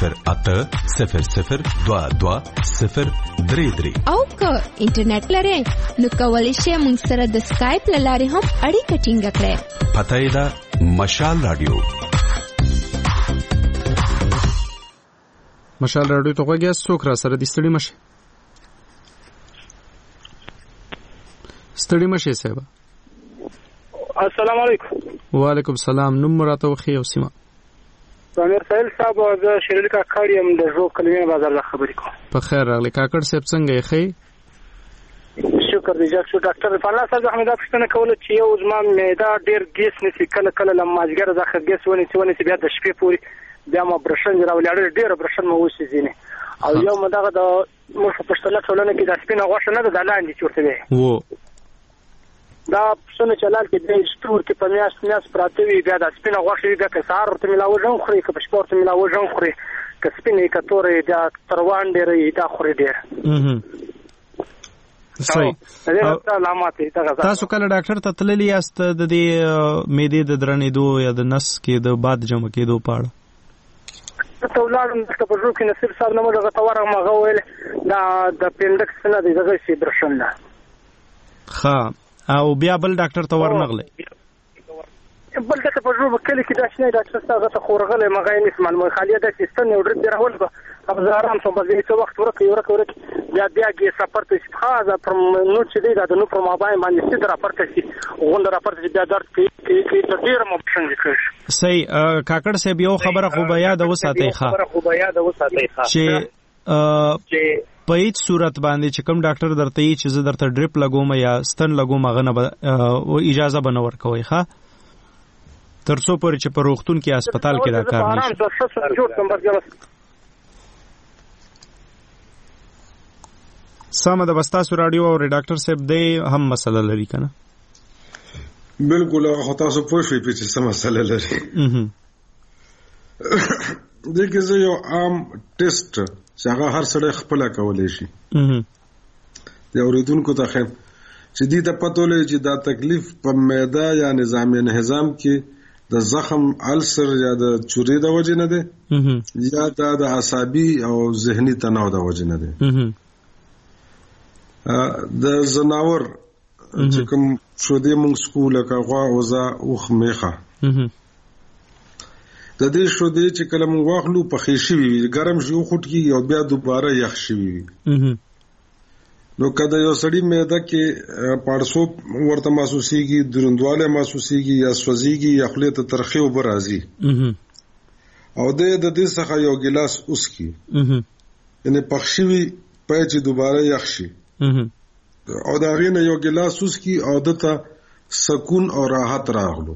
0800 22 033 او که انټرنیټ لرئ نو کولی شئ موږ سره د سکایپ له لارې هم اړیکه ټینګه کړئ. پته یې ده مشال رادیو. مشال رادیو ته غوږی یاست. څوک را سره دي؟ ستړي مشه صاحب. السلام علیکم. وعلیکم السلام. نوم راته وخی او سیمه. امیر سهیل صاحب د شریل کاکړ یم د جو کلمې بازار له خبرې کوم. په خیر راغلی کاکړ صاحب څنګه یې خې؟ شکر دې جاکو ډاکټر فنا صاحب احمد پښتنه کوله چې یو زما معده ډیر ګیس نسی کله کله لمازګر ځخه ګیس ونی بیا د شپې پوري بیا ما برشن راولې ډیر برشن مو وسی زینه او یو مدغه د مخ پښتنه ټولنه کې د سپینه غوښه نه د لاندې چورته وي وو دا څنګه چلال کې د سټور کې په میاس پراته وي بیا د سپینه غوښه بیا که سهار ورته ملاو ژوند خوري که په شپه ورته ملاو ژوند خوري کسبینې کتورې دا تروان ډېرې دا خوري ډېر صحیح. تاسو کله ډاکټر ته تللی یاست د دې معدې د درنېدو یا د نس کې د باد جمع کېدو په اړه؟ ته ولاړم د پژو کې نصیر صاحب نه موږ ته ورغه مغه ویل دا د پینډکس نه دی دغه شي برشن نه. ښه او بیا بل ډاکټر ته ورنغله؟ بل ته پژو کله کې دا شنه ډاکټر صاحب ته خورغله مغه یې نس معلومه خالیه د سیستم یو ډېر راول کو اب زارام سم په دې وخت ورکه بیا کې سفر ته خاصه پر نو چې دی دا نو پر موبایل باندې ستر راپورته شي غونډه راپورته بیا درته کې ډېر مپشن وکړي. صحیح. کاکړ صاحب یو خبره خو بیا د وساتای ښه چې په هیڅ صورت باندې چې کوم ډاکټر درته یې چې زه درته ډریپ لګوم یا ستن لګوم هغه نه اجازه به نه ورکوي ښه ترڅو پورې چې په روغتون کې هسپتال کې دا کار نشي. سمه ده. بس تاسو رادیو او ډاکټر صاحب دی هم مسله لري کنه؟ بالکل هغه تاسو پوه شئ چې څه مسله لري. دغه زه یو عام ټیسټ چې هغه هر سړی خپل کولای شي. د اوریدونکو ته خیر چې دې ته پته ولري چې دا تکلیف په معده یا نظام کې د زخم السر یا د چوري د وجې نه ده یا د عصبي او ذهني تناو د وجې نه ده. د زناور چې کوم شودې مونږ سکول کاغه اوزا اوخ میخه د دې شودې چې کله مونږ واخلو په خېشي وي ګرم شي خټ کی او بیا دوباره یخ شي وي نو کله یو سړی معده کې پارسو ورته محسوسيږي دروندواله محسوسيږي یا سوځيږي یا خپل ته ترخی وبر راځي او د دې څخه یو ګلاس اوس کی یعنی پخشوي پای چې دوباره یخ شي او دا غینه یو ګلاس اوس کی او دته سکون او راحت راغلو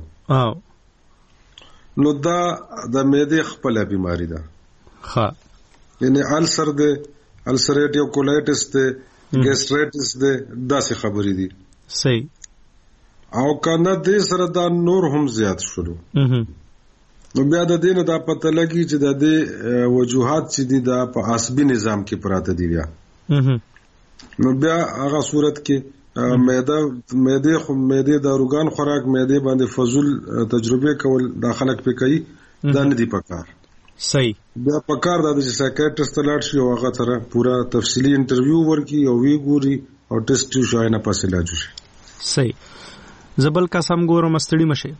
نو دا د معده خپل بیماری ده ښه یعنی السر ده السریټیو کولایټس ده ګیسټرایټس ده داسې خبرې دي صحیح او کنه دې سره دا نور هم زیات شروع نو بیا د دې نه دا پته لګي چې د دې وجوهات چې دي دا په عصبي نظام کې پراته دي بیا نو بیا هغه صورت کې معده د روغان خوراک معده باندې فضول تجربه کول داخلك په کوي دا نه دی پکار صحیح بیا پکار دا چې سایکیاټریسټ لاړ شي او هغه سره پورا تفصیلی انټرویو ورکي او وی ګوري او ټیسټ شوی نه پاسه علاج شي صحیح زبل قسم ګورم استړي مشه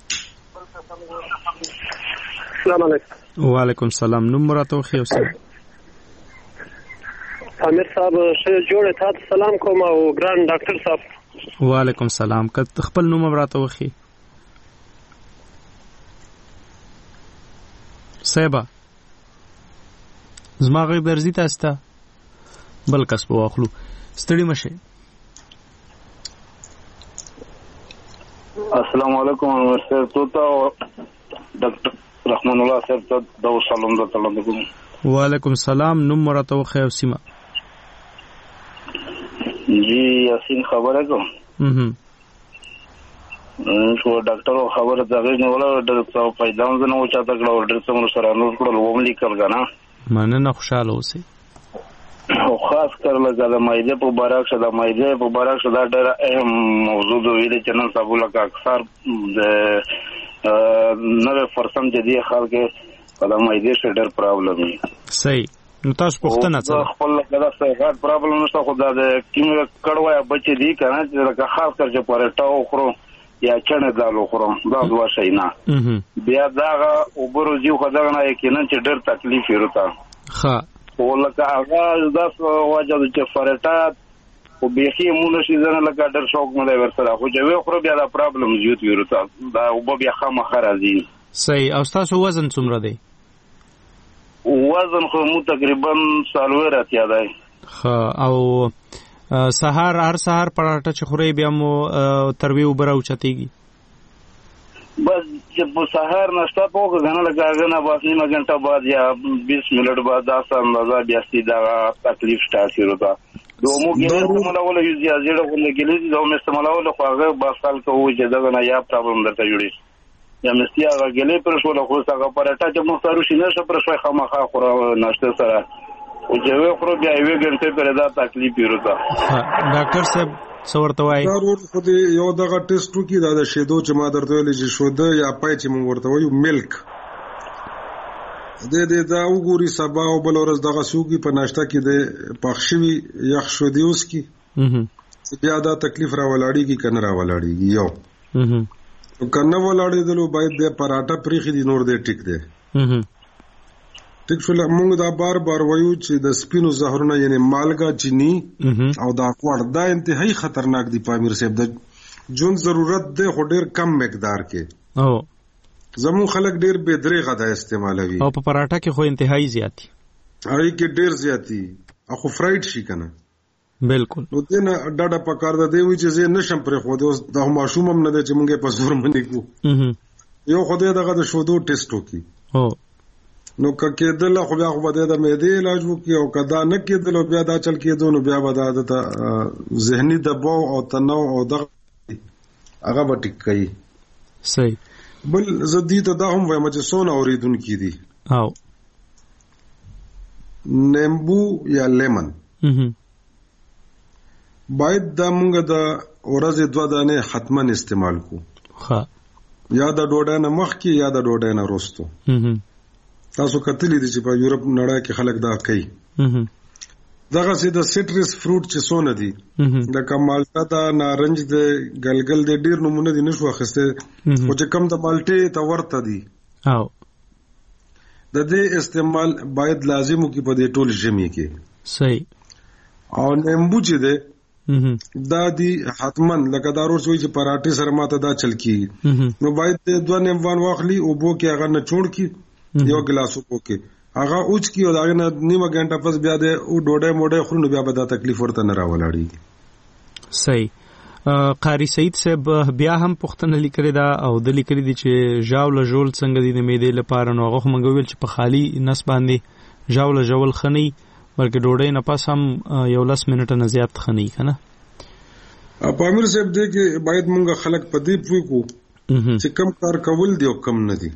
السلام علیکم وعلیکم السلام نوم راته خو اوسه امیر صاحب شه جوړه تاسو سلام کوم او ګران ډاکټر صاحب وعلیکم السلام که خپل نوم راته وخی صاحبہ زما غي برزي تاسو ته بل کس په واخلو ستړي مشه السلام علیکم سر توتا ډاکټر رحمان الله صاحب ته د سلام درته وعلیکم السلام نوم مرته خو سیمه جی یاسین خبره کوم شو ډاکټر خبره دغه نه ولا ډاکټر پیدا نه و چاته کړو ډاکټر څنګه سره نور کړو وملي کړګا مننه خوشاله اوسئ او خاص کر لږه مایده په بارک شدا مایده په بارک شدا ډېر اهم موضوع دی چې نن سبا لکه اکثر د 90% جدي خلک د مایده څخه ډېر پرابلم دی صحیح نو تاسو پوښتنه څه خپل لکه څه غاټ پرابلم نشته خو دا د کیمو کډوای بچی دی کنه چې لکه خاص کر چې پرټاو خورو یا چنه دالو خورم دا دوا شي نه بیا داغه وبرو جیو خدای نه یقینا چې ډېر تکلیف ورته ها ولکه هغه داس واجب چې فرټات او بيخي مونږ شي زنه لکه ډېر شوق مله ورسره خو چې وی خو بیا دا پرابلم زیات ورته دا وب بیا خامخ راځي صحیح او تاسو وزن څومره دی وزن خو مو تقریبا سالوه راتیا دی ها او سحر هر سحر پراټه چې خوري بیا مو تروي وبراو چتيږي بس چې په سحر ناشته پوکه غنه لګا نه بس نیمه غنټه بعد یا 20 منټ بعد دا اندازه بیا سیدا تکلیف شته ورته دومو کې کومه ولا یو زیاده غوږ کې دا مې استعمالول خو هغه باسال کوو چې دا نه یا پرابلم درته جوړي یا مستی هغه ګلې پر شو له خو څنګه پرټا چې مو سره شي نشه پر شوي خامخا خو ناشته سره او چې وې خو بیا یې ګنټه پر دا تکلیف ورته. ډاکټر صاحب څورته وای دا ورته خو دې یو دغه ټیسټو کې دا د شیدو چې ما درته ویل چې شوده یا پای چې مونږ ورته وایو ملک دې دا وګوري سبا او بل ورځ دغه سوقي په ناشته کې د پخښوي یخ شو دی اوس کې بیا دا تکلیف را ولاړیږي کنه را ولاړیږي یو کنه ولاړېدلو باید د پراټه پریخي دي نور دې ټیک دی ټیک شو موږ دا بار بار وایو چې د سپینو زهرونه یعنی مالګه چینی او دا کوړ دا انتهایی خطرناک دي پامیر صاحب د جون ضرورت دی خو ډیر کم مقدار کې او زمو خلک ډیر بے دریغه دا استعمالوي او په پراټه کې خو انتهایی زیاتی هغه کې ډیر زیاتی اخو فرایډ شي کنه بالکل نو دنه ډاډه پکار ده دی چې زه نشم پرې خو د ماشوم هم نه ده چې مونږه په زور باندې کو یو خدای دغه د شودو ټیسټ وکي او نو کېدل خو بیا خو بده د معدې علاج وکي او کدا نه کېدل بیا دا چل کېدو نو بیا به د ذهني دباو او تناو او دغه هغه به ټیک کوي صحیح بل زدي ته دا هم وایم چې سونه اوریدونکو دي او نیمبو یا لیمن باید دا مونږ د ورځې 2 دانې حتما استعمال کو ها یا د ډوډۍ نه مخکې یا د ډوډۍ نه وروسته تاسو کتلی دي چې په یورپ نړۍ کې خلک دا کوي دغه سي د سټریس فروټ چې سونه دي د کمالټا دا نارنج د ګلګل د ډیر نمونه دي نشو اخسته او چې کم د مالټې ته ورته دي او د دې استعمال باید لازم وکي په دې ټول ژمي کې صحیح او نیمبو چې ده دا دی حتما لکه دا ورسوي چې پراټې سره ماته دا چل کی نو باید 2 نیموان واخلي او بو کې هغه نه چوڼ کی یو ګلاس وکو کې هغه اوچ کی او دا نه نیمه غنټه پس بیا د ډوډۍ موډۍ خورنو بیا به دا تکلیف ورته نه راولاړي. صحیح قاری سید صاحب بیا هم پښتنه لیکره دا او د لیکري دي چې ژاول ژول څنګه دي د معدې لپاره نو هغه منګویل چې په خالی نس باندې ژاول ژول خني بلکې ډوډۍ نه پاس هم یو 10 منټه نه زیات خني کنه پامیر صاحب دې کې باید مونږ خلک په دې پوي کو چې کم کار کول دی او کم نه دي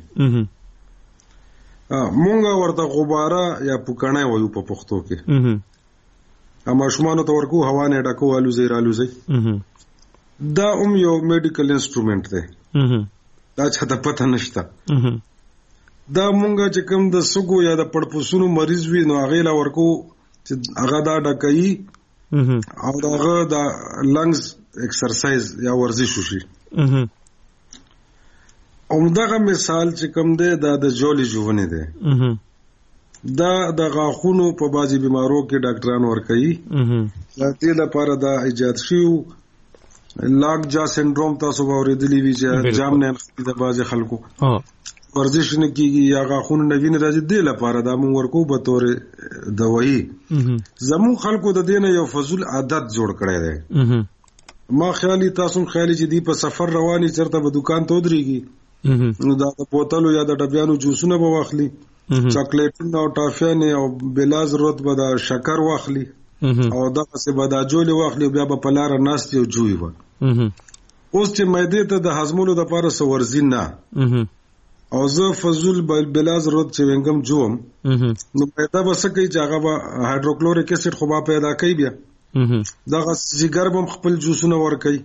مونږ ورته غباره یا پوکانه وایو په پښتو کې اما شمانو ته ورکو هوا نه ډکو الو زیرالو زی دا یو میډیکل انسټرومنت دی دا چاته پته نشته دا مونږه چې کوم د سګو یا د پړپوسونو مریض وي نو هغه لا ورکو چې هغه دا ډکې او هغه د لنګز ایکسرسایز یا ورزش وشي دغه مثال چې کوم دی دا د جولی ژوند دی دا د غاښونو په بازي بیمارو کې ډاکټران ورکوي دا دې لپاره دا ایجاد شوی لاګ جا سندروم تاسو اوریدلی وی چې جام نه د بازي خلکو ورزش نه کیږي یا غاښونو نه ویني راځي دې لپاره دا مونږ ورکو به تور دوايي زمو خلکو د دینه یو فضول عادت جوړ کړی دی ما خیالي تاسو خیالي چې دی په سفر رواني چرته به دکان ته ودرېږي نو دا په بوتلو یا د ډبیانو جوسونه به واخلي چاکلیټونه او ټافیانې او بلا ضرورت به د شکر واخلي او دغه څه به د جوړې واخلي بیا به په لار ناست یو جوړي و اوس چې مېدې ته د هضمولو د لپاره سورزي نه او زه فضول بلا ضرورت چې وینګم جوم نو پیدا به سکی چې هغه هایدروکلوریک اسید خو به پیدا کوي بیا دغه سیګر بم خپل جوسونه ور کوي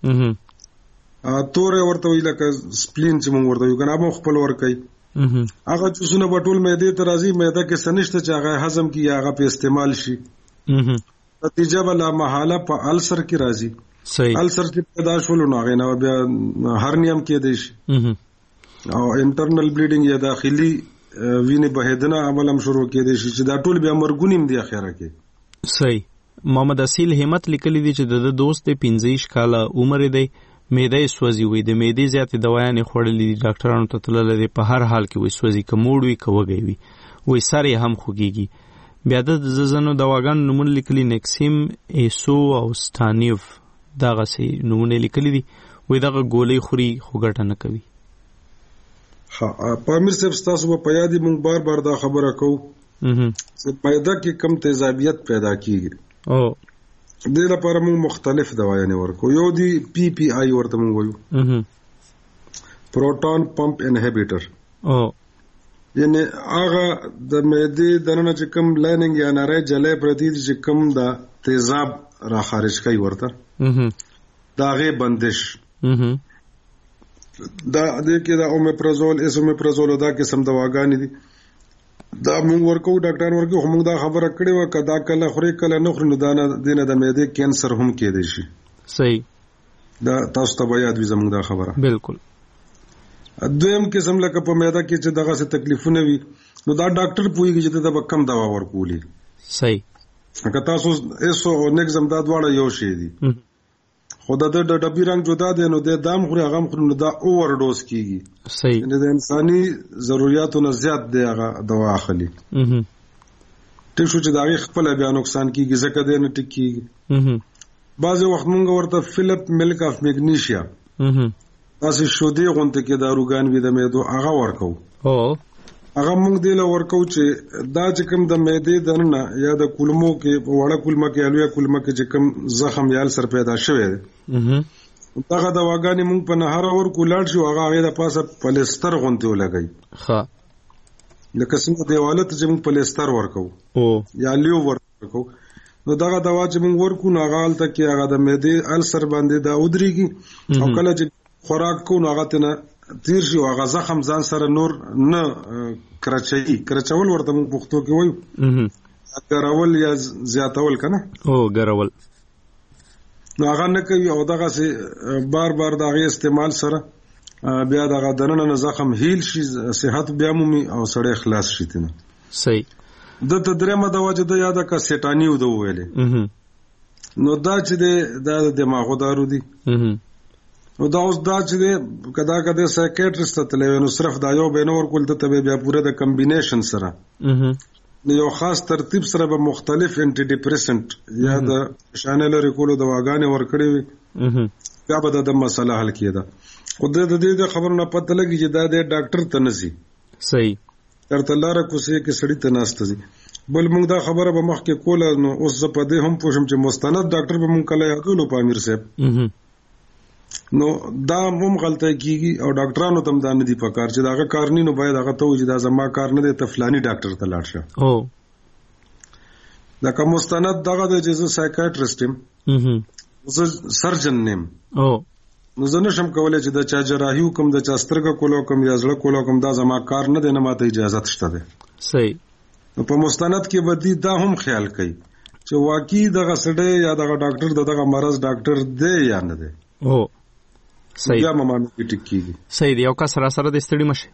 تور ورته وی لکه سپلین چې مونږ ورته یو کنه به خپل ور کوي هغه جوسونه په ټول معده ته راځي معده کې سنشته چې هغه هضم کی هغه په استعمال شي نتیجه بلا محاله په السر کې راځي صحیح السر چې پیدا شول نو هغه نه بیا هرنیم کې دی شي او انټرنل بلیډینګ یا داخلي وینې بهیدنه عمل هم شروع کې دی چې دا ټول بیا مرګونیم دی اخره کې صحیح محمد اصیل همت لیکلی دی چې د دوست 15 کاله عمر دی معده سوځي وي د معدې زیاتې دوايانې خوړلې دي ډاکټرانو ته تلل دي په هر حال کې وي سوځي کوموړ وي کوګي وي سره هم خوږيږي بیا د ززنو دواګان نمونه لیکلي نکسیم ایسو او ستانیف دغه سي نمونه لیکلي دي وي دغه ګولې خوري خوګټه نه کوي پامیر صاحب تاسو په یادې مونږ بار دا خبره کوو چې پیدا کې کم تیزابیت پیدا کیږي او دې لپاره موږ مختلف دوايانې ورکو یو دی پی پی آی ورته موږ وایو پروټون پمپ انهبیټر. یعنی هغه د معدې دننه چې کوم لایننګ یا نری جلې پرتی چې کوم د تیزاب را خارج کوي ورته دا غي بندش دا د کې دا اومیپرازول اسومیپرازول دا قسم دواګانې دي دا موږ ورکو ډاکټر ورکو هم دا خبره کړې و کدا کله خوري کله نه خوري نو دا دینه د معدې کینسر هم کېدای شي. صحیح. دا تاسو ته یاد وي زموږ دا خبره. بالکل. دویم قسم لکه په معده کې چې دغه څه تکلیفونه وي نو دا ډاکټر پوهیږي چې دا به کم دوا ورکولي. صحیح. که تاسو ایسو او نیکزم دا دواړه یو شی دي خو د ډبی رنگ جدا دی نو د دام خوري هغه خوري نو دا اوور ډوز کیږي. صحیح. د انساني ضرورتونو نه زیات دی هغه دوا اخلي. ټیک شو چې دا خپل بیا نقصان کیږي ځکه د نه ټیک کیږي. بعض وخت مونږ ورته فلپ ملک اف میګنیشیا تاسو شو دی غونته کې داروګان وي د معدو هغه ورکو. هغه مونږ دی له ورکو چې دا چې کوم د معدې دننه یا د کولمو کې وړه کولمه کې الویا کولمه کې چې کوم زخم یا السر پیدا شوی دی دغه دواګانې مونږ په نهار ورکو لاړ شو هغه د پاسه پلیستر غونته ولګي. ښه. لکه څنګه دیواله ته چې مونږ پلیستر ورکو یا لیو ورکو نو دغه دوا چې مونږ ورکو نو هغه الته کې هغه د معدې السر باندې دا ودرېږي او کله چې خوراک کو نو هغه ته تیر شي هغه زخم ځان سره نور نه کرچول ورته موږ پښتو کې وایو ګرول یا زیاتول کنه ګرول نو هغه نه کوي او دغه سي بار دغه استعمال سره بیا دغه دننه زخم هیل شي صحت بیا مومي او سړی خلاص شي تنه. صحیح. د تدریمه د وجه د یاده کا سټانیو د ویلې نو دا چې د دماغو دارو دي نو دا اوس دا چې کدا سایکیټریسټ ته تلوي نو صرف دا یو بینور کول ته بیا پوره د کمبینیشن سره نو یو خاص ترتیب سره به مختلف انټي ډیپریسنت یا د شانل ریکولو دواګانې ورکړي وي بیا به د مسله حل کیده. خو د دې خبرونه پته لګي چې دا د ډاکټر ته نزي. صحیح. ترته لاره کوسه کې سړی ته ناشته دي بل موږ دا خبره به مخ کې کوله نو اوس زه په دې هم پوښم چې مستند ډاکټر به مونږ کله یادولو په امیر صاحب نو دا هم غلطه کیږي او ډاکټرانو تم دا نه دي پکار چې داغه کار نه نو باید هغه ته وځي دا زما کار نه دی ته فلاني ډاکټر ته لاړ شه. دا کوم مستند دغه د جزو سایکیټریسټ زه سرجن نیم نو زه نشم کولای چې د چا جراحي کوم د چا سترګه کولو کوم یا زړه کولو کوم دا زما کار نه دی نه ماته اجازه شته ده. صحیح. نو په مستند کې بدی دا هم خیال کوي چې واقعي دغه سړی یا دغه ډاکټر دغه مرز ډاکټر دی یا نه دی. صحیح. یا مامانو کې ټکیږي. صحیح دی. یو کا سره د ستړي مشه.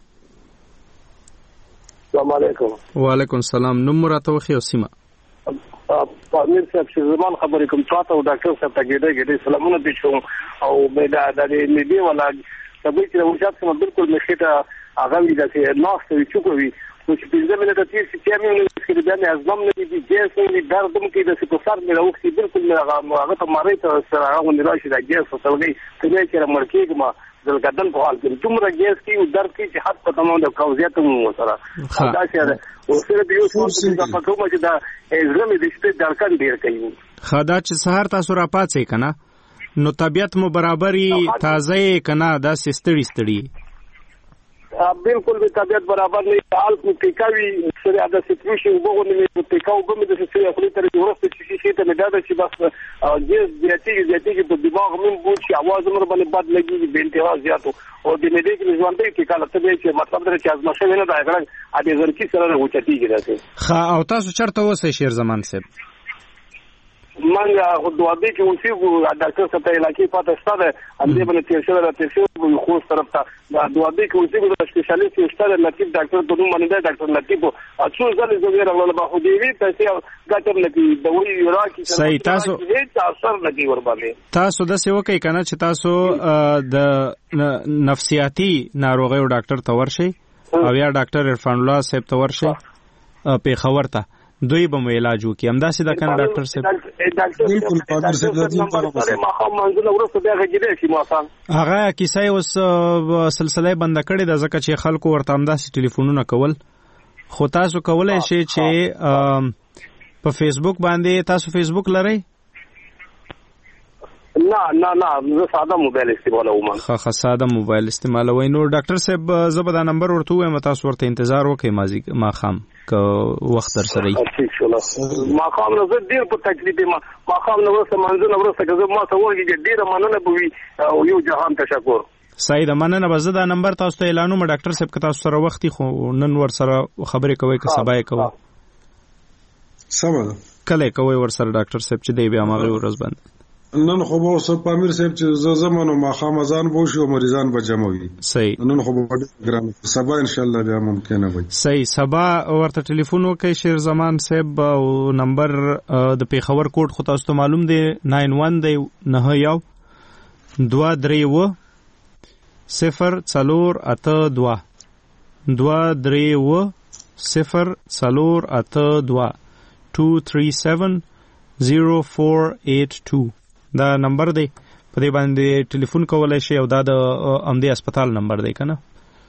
السلام علیکم. وعلیکم السلام. نوم راته وخی او سیمه. امیر صاحب چې زمان خبرې کوم تاسو او ډاکټر صاحب ته ګډه سلامونه دي شو او مې دا د دې ولا سبې چې وجات سم بالکل مخېته هغه دې چې ناس ته چوکوي نو چې پنځه منټه تیر شي چې مې نو چې دا مې ازم نه دي جېس نه دردم کې د سپسار مې راوخي بالکل مې هغه ته ماري ته سره هغه نه راشي دا جېس وسلګي ته مې چې مرکیګما دلګدن په حال کې دومره جېس کې درد کې چې حد په تمام د قوزیت مو سره دا چې او سره د یو څه په کومه چې دا زمي د شپې درکان ډیر کوي خدا چې سحر تاسو را پاتې کنه نو طبيعت مو برابرۍ تازه کنه دا ستړي بالکل به طبيعت برابر نه حال کو ټیکاوي سره دا سټریشن وګورئ نو ټیکاو به د څه خپل تر ورسته چې ته نه دا چې بس جز زیاتې په دماغ من بوج چې आवाज مر باندې بد لګي به انتها زیاتو او د مې دې کې ځوان دی چې کله ته چې مطلب درته چې ازمشه نه دا غړ ا دې ورکی سره وچتیږي راځي. ښه او تاسو چرته وسه شیر زمان صاحب منګه دوه دې چې اوسېږو ډاکټر صاحب ته علاقې پاتې ستاره اندې باندې تیر شو خو طرف ته دا دوه دې کې اوسېږو د سپیشلیست ستاره نتیب ډاکټر په نوم باندې ډاکټر نتیب اڅو ځلې زویر الله به خو دې وی تاسو ډاکټر نتیب د وی راکی صحیح تاسو اثر لګي ور باندې تاسو د څه وکي کنه چې تاسو د نفسیاتي ناروغیو ډاکټر ته ورشي او یا ډاکټر عرفان الله صاحب ته ورشي په خبر ته دوی به مو علاج وکي همداسې د کنه ډاکټر صاحب بالکل پامیر صاحب د دې په اړه ما خو منځله ورسته بیا غږیدل شي ما سان هغه کیسه اوس سلسله بند کړې د ځکه چې خلکو ورته همداسې ټلیفونونه کول خو تاسو کولای شئ چې په فیسبوک باندې تاسو فیسبوک لرئ نه زه ساده موبایل استعمالوم. ښه ساده موبایل استعمالوي. نو ډاکټر صاحب زه به دا نمبر ورته وایم، تاسو ورته انتظار وکړئ ماښام که وخت در سره وي. ماښام نه زه ډېر په تکلیف یم، ماښام نه وروسته منځونه وروسته که زه ما ته وږي ډېره مننه به وي او یو جهان تشکر. صحیح ده، مننه. به زه دا نمبر تاسو ته اعلانوم ډاکټر صاحب، که تاسو سره وخت خو نن ور سره خبرې کوئ که سبا یې کوئ. سمه ده، کله یې کوئ ورسره ډاکټر صاحب چې دی بیا هماغې ورځ باندې. نن خو به اوس پامیر صاحب چې زمانو ماښام اذان به وشي او مریضان به جمع وي. صحیح. نن خو به ګران سبا ان شاء الله بیا ممکنه وي. صحیح. سبا ورته ټلیفون وکړئ شیر زمان صاحب، او نمبر د پیښور کوډ خو تاسو ته معلوم دی 91 دی 91 231 042 231 042 237 0482 دا نمبر دی، په دې باندې ټلیفون کولای شي او دا د امدی هسپتال نمبر دی کنه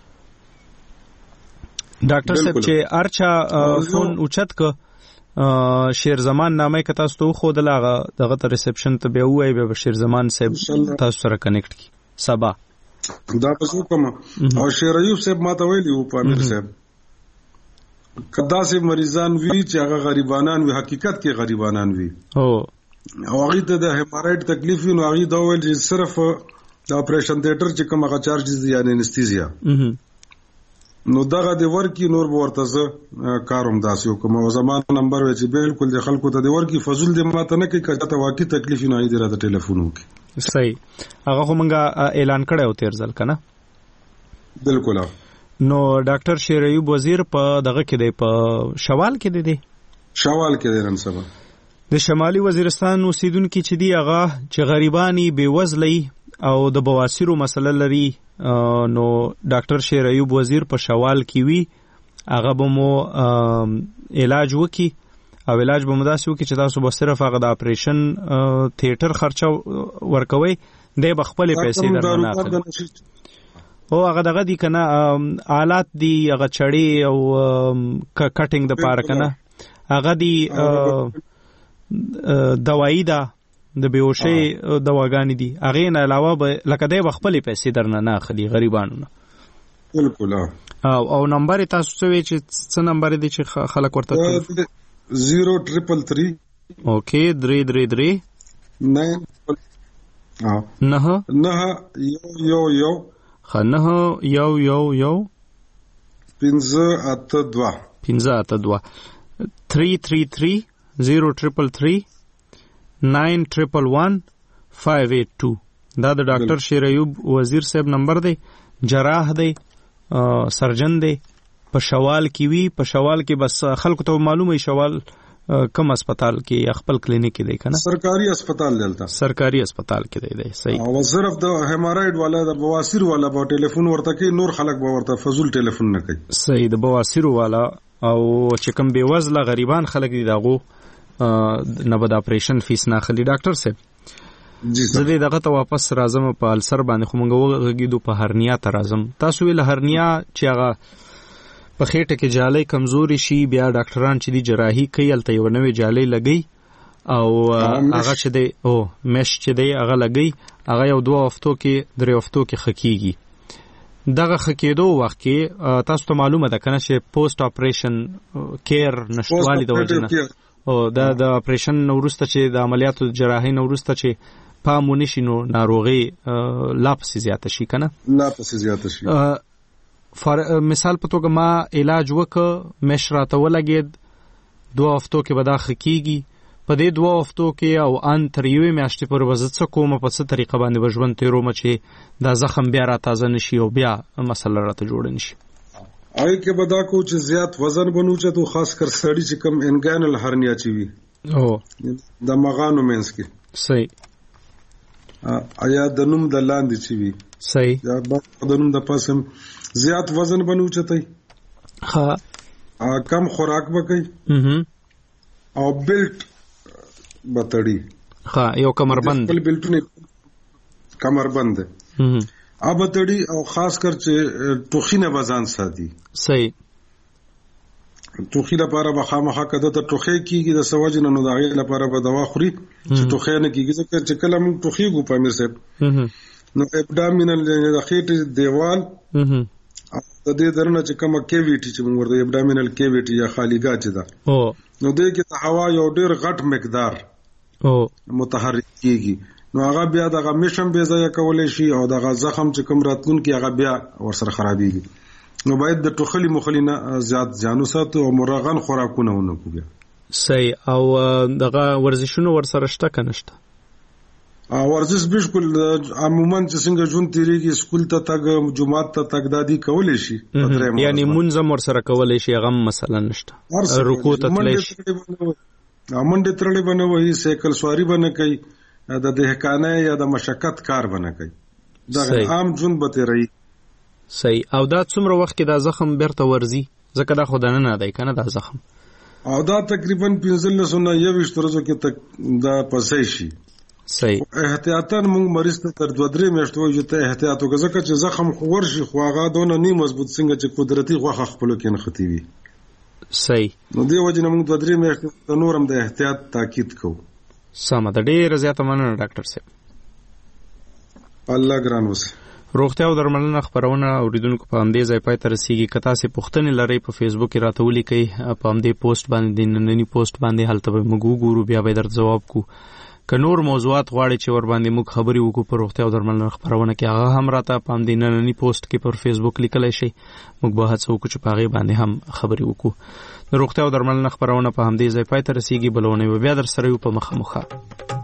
ډاکټر صاحب. چې ارچا فون اوچت ک شیر زمان نامه ک تاسو ته خو دغه ته ریسپشن ته به وای به شیر زمان صاحب تاسو سره کنیکټ کی سبا دا پسو کوم. او شیر ایوب صاحب ماته ویلی او پامیر صاحب کدا سي مریضان وی چې هغه غریبانان وی، حقیقت کې غریبانان وی او هغه ته د هیموراید تکلیف نو هغه دا ویل چې صرف د اپریشن تھیټر چې کوم هغه چارجز دي یعنی انستیزیا نو دغه د ورکی نور ورته کاروم داسیو کوم زمان نمبر وی چې بالکل د خلکو ته د ورکی فضل د ماته نه کوي کته واقعي تکلیف نه دی راته ټلیفون وکي. صحیح. هغه خو مونږه اعلان کړو تیر ځل کنه. بالکل. نو ډاکټر شیر ایوب وزیر په دغه کې دی، په شوال کې دی شوال کې دی نن سبا د شمالي وزیرستان اوسیدونکو چې دی هغه چې غریبانی بیوزلی او د بواسیرو مسله لري، نو ډاکټر شیر ایوب وزیر په شوال کې وی هغه به مو علاج وکي او علاج به مداسي وکي چې تاسو به صرف هغه د اپریشن تھیټر خرچه ورکوي، دی به خپل پیسې درنه اخلي او هغه دغه دی کنه آلات دی هغه چړې او کټینګ د پاره کنه هغه دی دوايي دا د بیوشي دواګانی دي، هغه نه علاوه لکه دی خپل پیسې درنه نه اخلي غریبانو نه. بالکل. او نمبر تاسو څه څه نمبر دی چې خلک ورته 0333 اوکې 333 9 خنه یو 582 333 0333 911 582 دا د ډاکټر شیر ایوب وزیر صاحب نمبر دی. جراح دی، سرجن دی، په شوال کې وی. په شوال کې بس خلکو ته معلومه شوال کم اسپیټال کې خپل کلینیک دی کنه سرکاري اسپیټال دلته سرکاري اسپیټال کې دی. صحیح. او صرف د هیموراید والا د بواسیر والا په ټلیفون ورته کې نور خلک به ورته فضول ټلیفون نه کوي. صحیح. د بواسیر والا او چې کوم بے وزله غریبان خلک دي داغو نه به د اپریشن فیس نه اخلي. ډاکټر صاحب جی زه دغه ته واپس راځم په السر باندې، خو مونږ وغږیدو په هرنیا ته راځم. تاسو ویل هرنیا چې هغه په خېټه کې جالۍ کمزوري شي بیا ډاکټران چې دی جراحي کوي الته یو نوې جالۍ لګي او هغه چې دی او مش چې دی هغه لګي هغه یو 2 هفتو کې 3 هفتو کې خکېږي. دغه خکېدو وخت کې تاسو ته معلومه ده کنه چې پوسټ اپریشن کیر نشټوالي د وجنه او د اپریشن نورسته چې د عملیاتو جراحي نورسته چې پامونه شي نو ناروغي لا پسې زیاته شي کنه مثال په توګه ما علاج وکړ مش راته ولګید 2 هفتو کې به دا خکېږي. په دې 2 هفتو کې او ان تر یوې میاشتې پورې به زه څه کوم په څه طریقه باندې به ژوند تېروم چې دا زخم بیا را تازه نشي او بیا مسله راته جوړه نشي. آی کې به دا کو چې زیات وزن بنوچه تو خاص کر سړی چې کم انګانل هرنیا چي وي او د مغانو مینس کې صحیح آیا د نوم د لاندې چي وي صحیح یا د نوم د پاسم زیات وزن بنوچه تای ها کم خوراک وکي او بیلټ بتړي ها یو کمربند خپل بیلټونه کمربند ابتړي او خاص کر چې ټوخینه بزان ساتي. صحیح. ټوخي لپاره به خامخا کده ته ټوخي کیږي د سوجن نو د هغه لپاره به دوا خوري چې ټوخي نه کیږي ځکه چې کله موږ ټوخي ګو پامیر صاحب نو ابډامینل د خېټې دیوال د دې درنه چې کومه کیویټي چې موږ ورته ابډامینل کیویټي یا خالیګا چې ده نو دې کې د هوا یو ډېر غټ مقدار متحرک کیږي نو هغه بیا د میشن به ځای کولای شي او د زخم چې کوم راتلون کې هغه بیا ورسره خرابېږي نو باید د ټوخلي مخلینا زیات ځانو ساتو او مرغان خوراکونه ونکو بیا صحیح او دغه ورزشونه ورسره شته کنهشته ورزش بالکل عموما چې څنګه جون تیریږي سکول ته تګ جمعات ته تګ دادی کولای شي یعنی منظم ورسره کولای شي غم مثلا نشته رکوع ته تللی شي منډه ترلې بنوي سایکل سواری بنه کوي د دهقانه یا د مشقت کار بنه کوي دا عام جون به تیری صحیح او دا څومره وخت کې دا زخم بیرته ورزي ځکه دا خدانه نه دی کنه دا زخم او دا تقریبا 15 نه 21 ورځې کې تک دا پسې شي صحیح احتیاطاً موږ مریض ته تر 2-3 میاشتې وایو ته احتیاط وکړه ځکه چې زخم ورشي خو هغه دونه نه مضبوط څنګه چې قدرتي غوښه خپل کې نه ختي وي صحیح نو دی وجه موږ 2-3 میاشتې د نورم د احتیاط تاکید کوو سم د ډېر زیاته مننه ډاکټر صاحب الله ګران اوسه روغتیا او درملنه خبرونه اوریدونکو په همدې ځای پای ته رسیږي کته سي پوښتنې لري په فیسبوک کې راته ولیکئ په همدې پوسټ باندې نننی پوسټ باندې هلته به موږ وګورو بیا به درته جواب کو که نور موضوعات غواړي چې ور باندې موږ خبرې وکړو په روغتیا او درملنه خبرونه کې هغه هم راته په همدې نننی پوسټ کې پر فیسبوک لیکلای شي موږ به هڅه وکړو چې په هغې باندې هم خبرې وکړو د روغتیا او درملنه خبرونه په همدې ځای پای ته رسیږي بلونه بیا در سره یو په مخه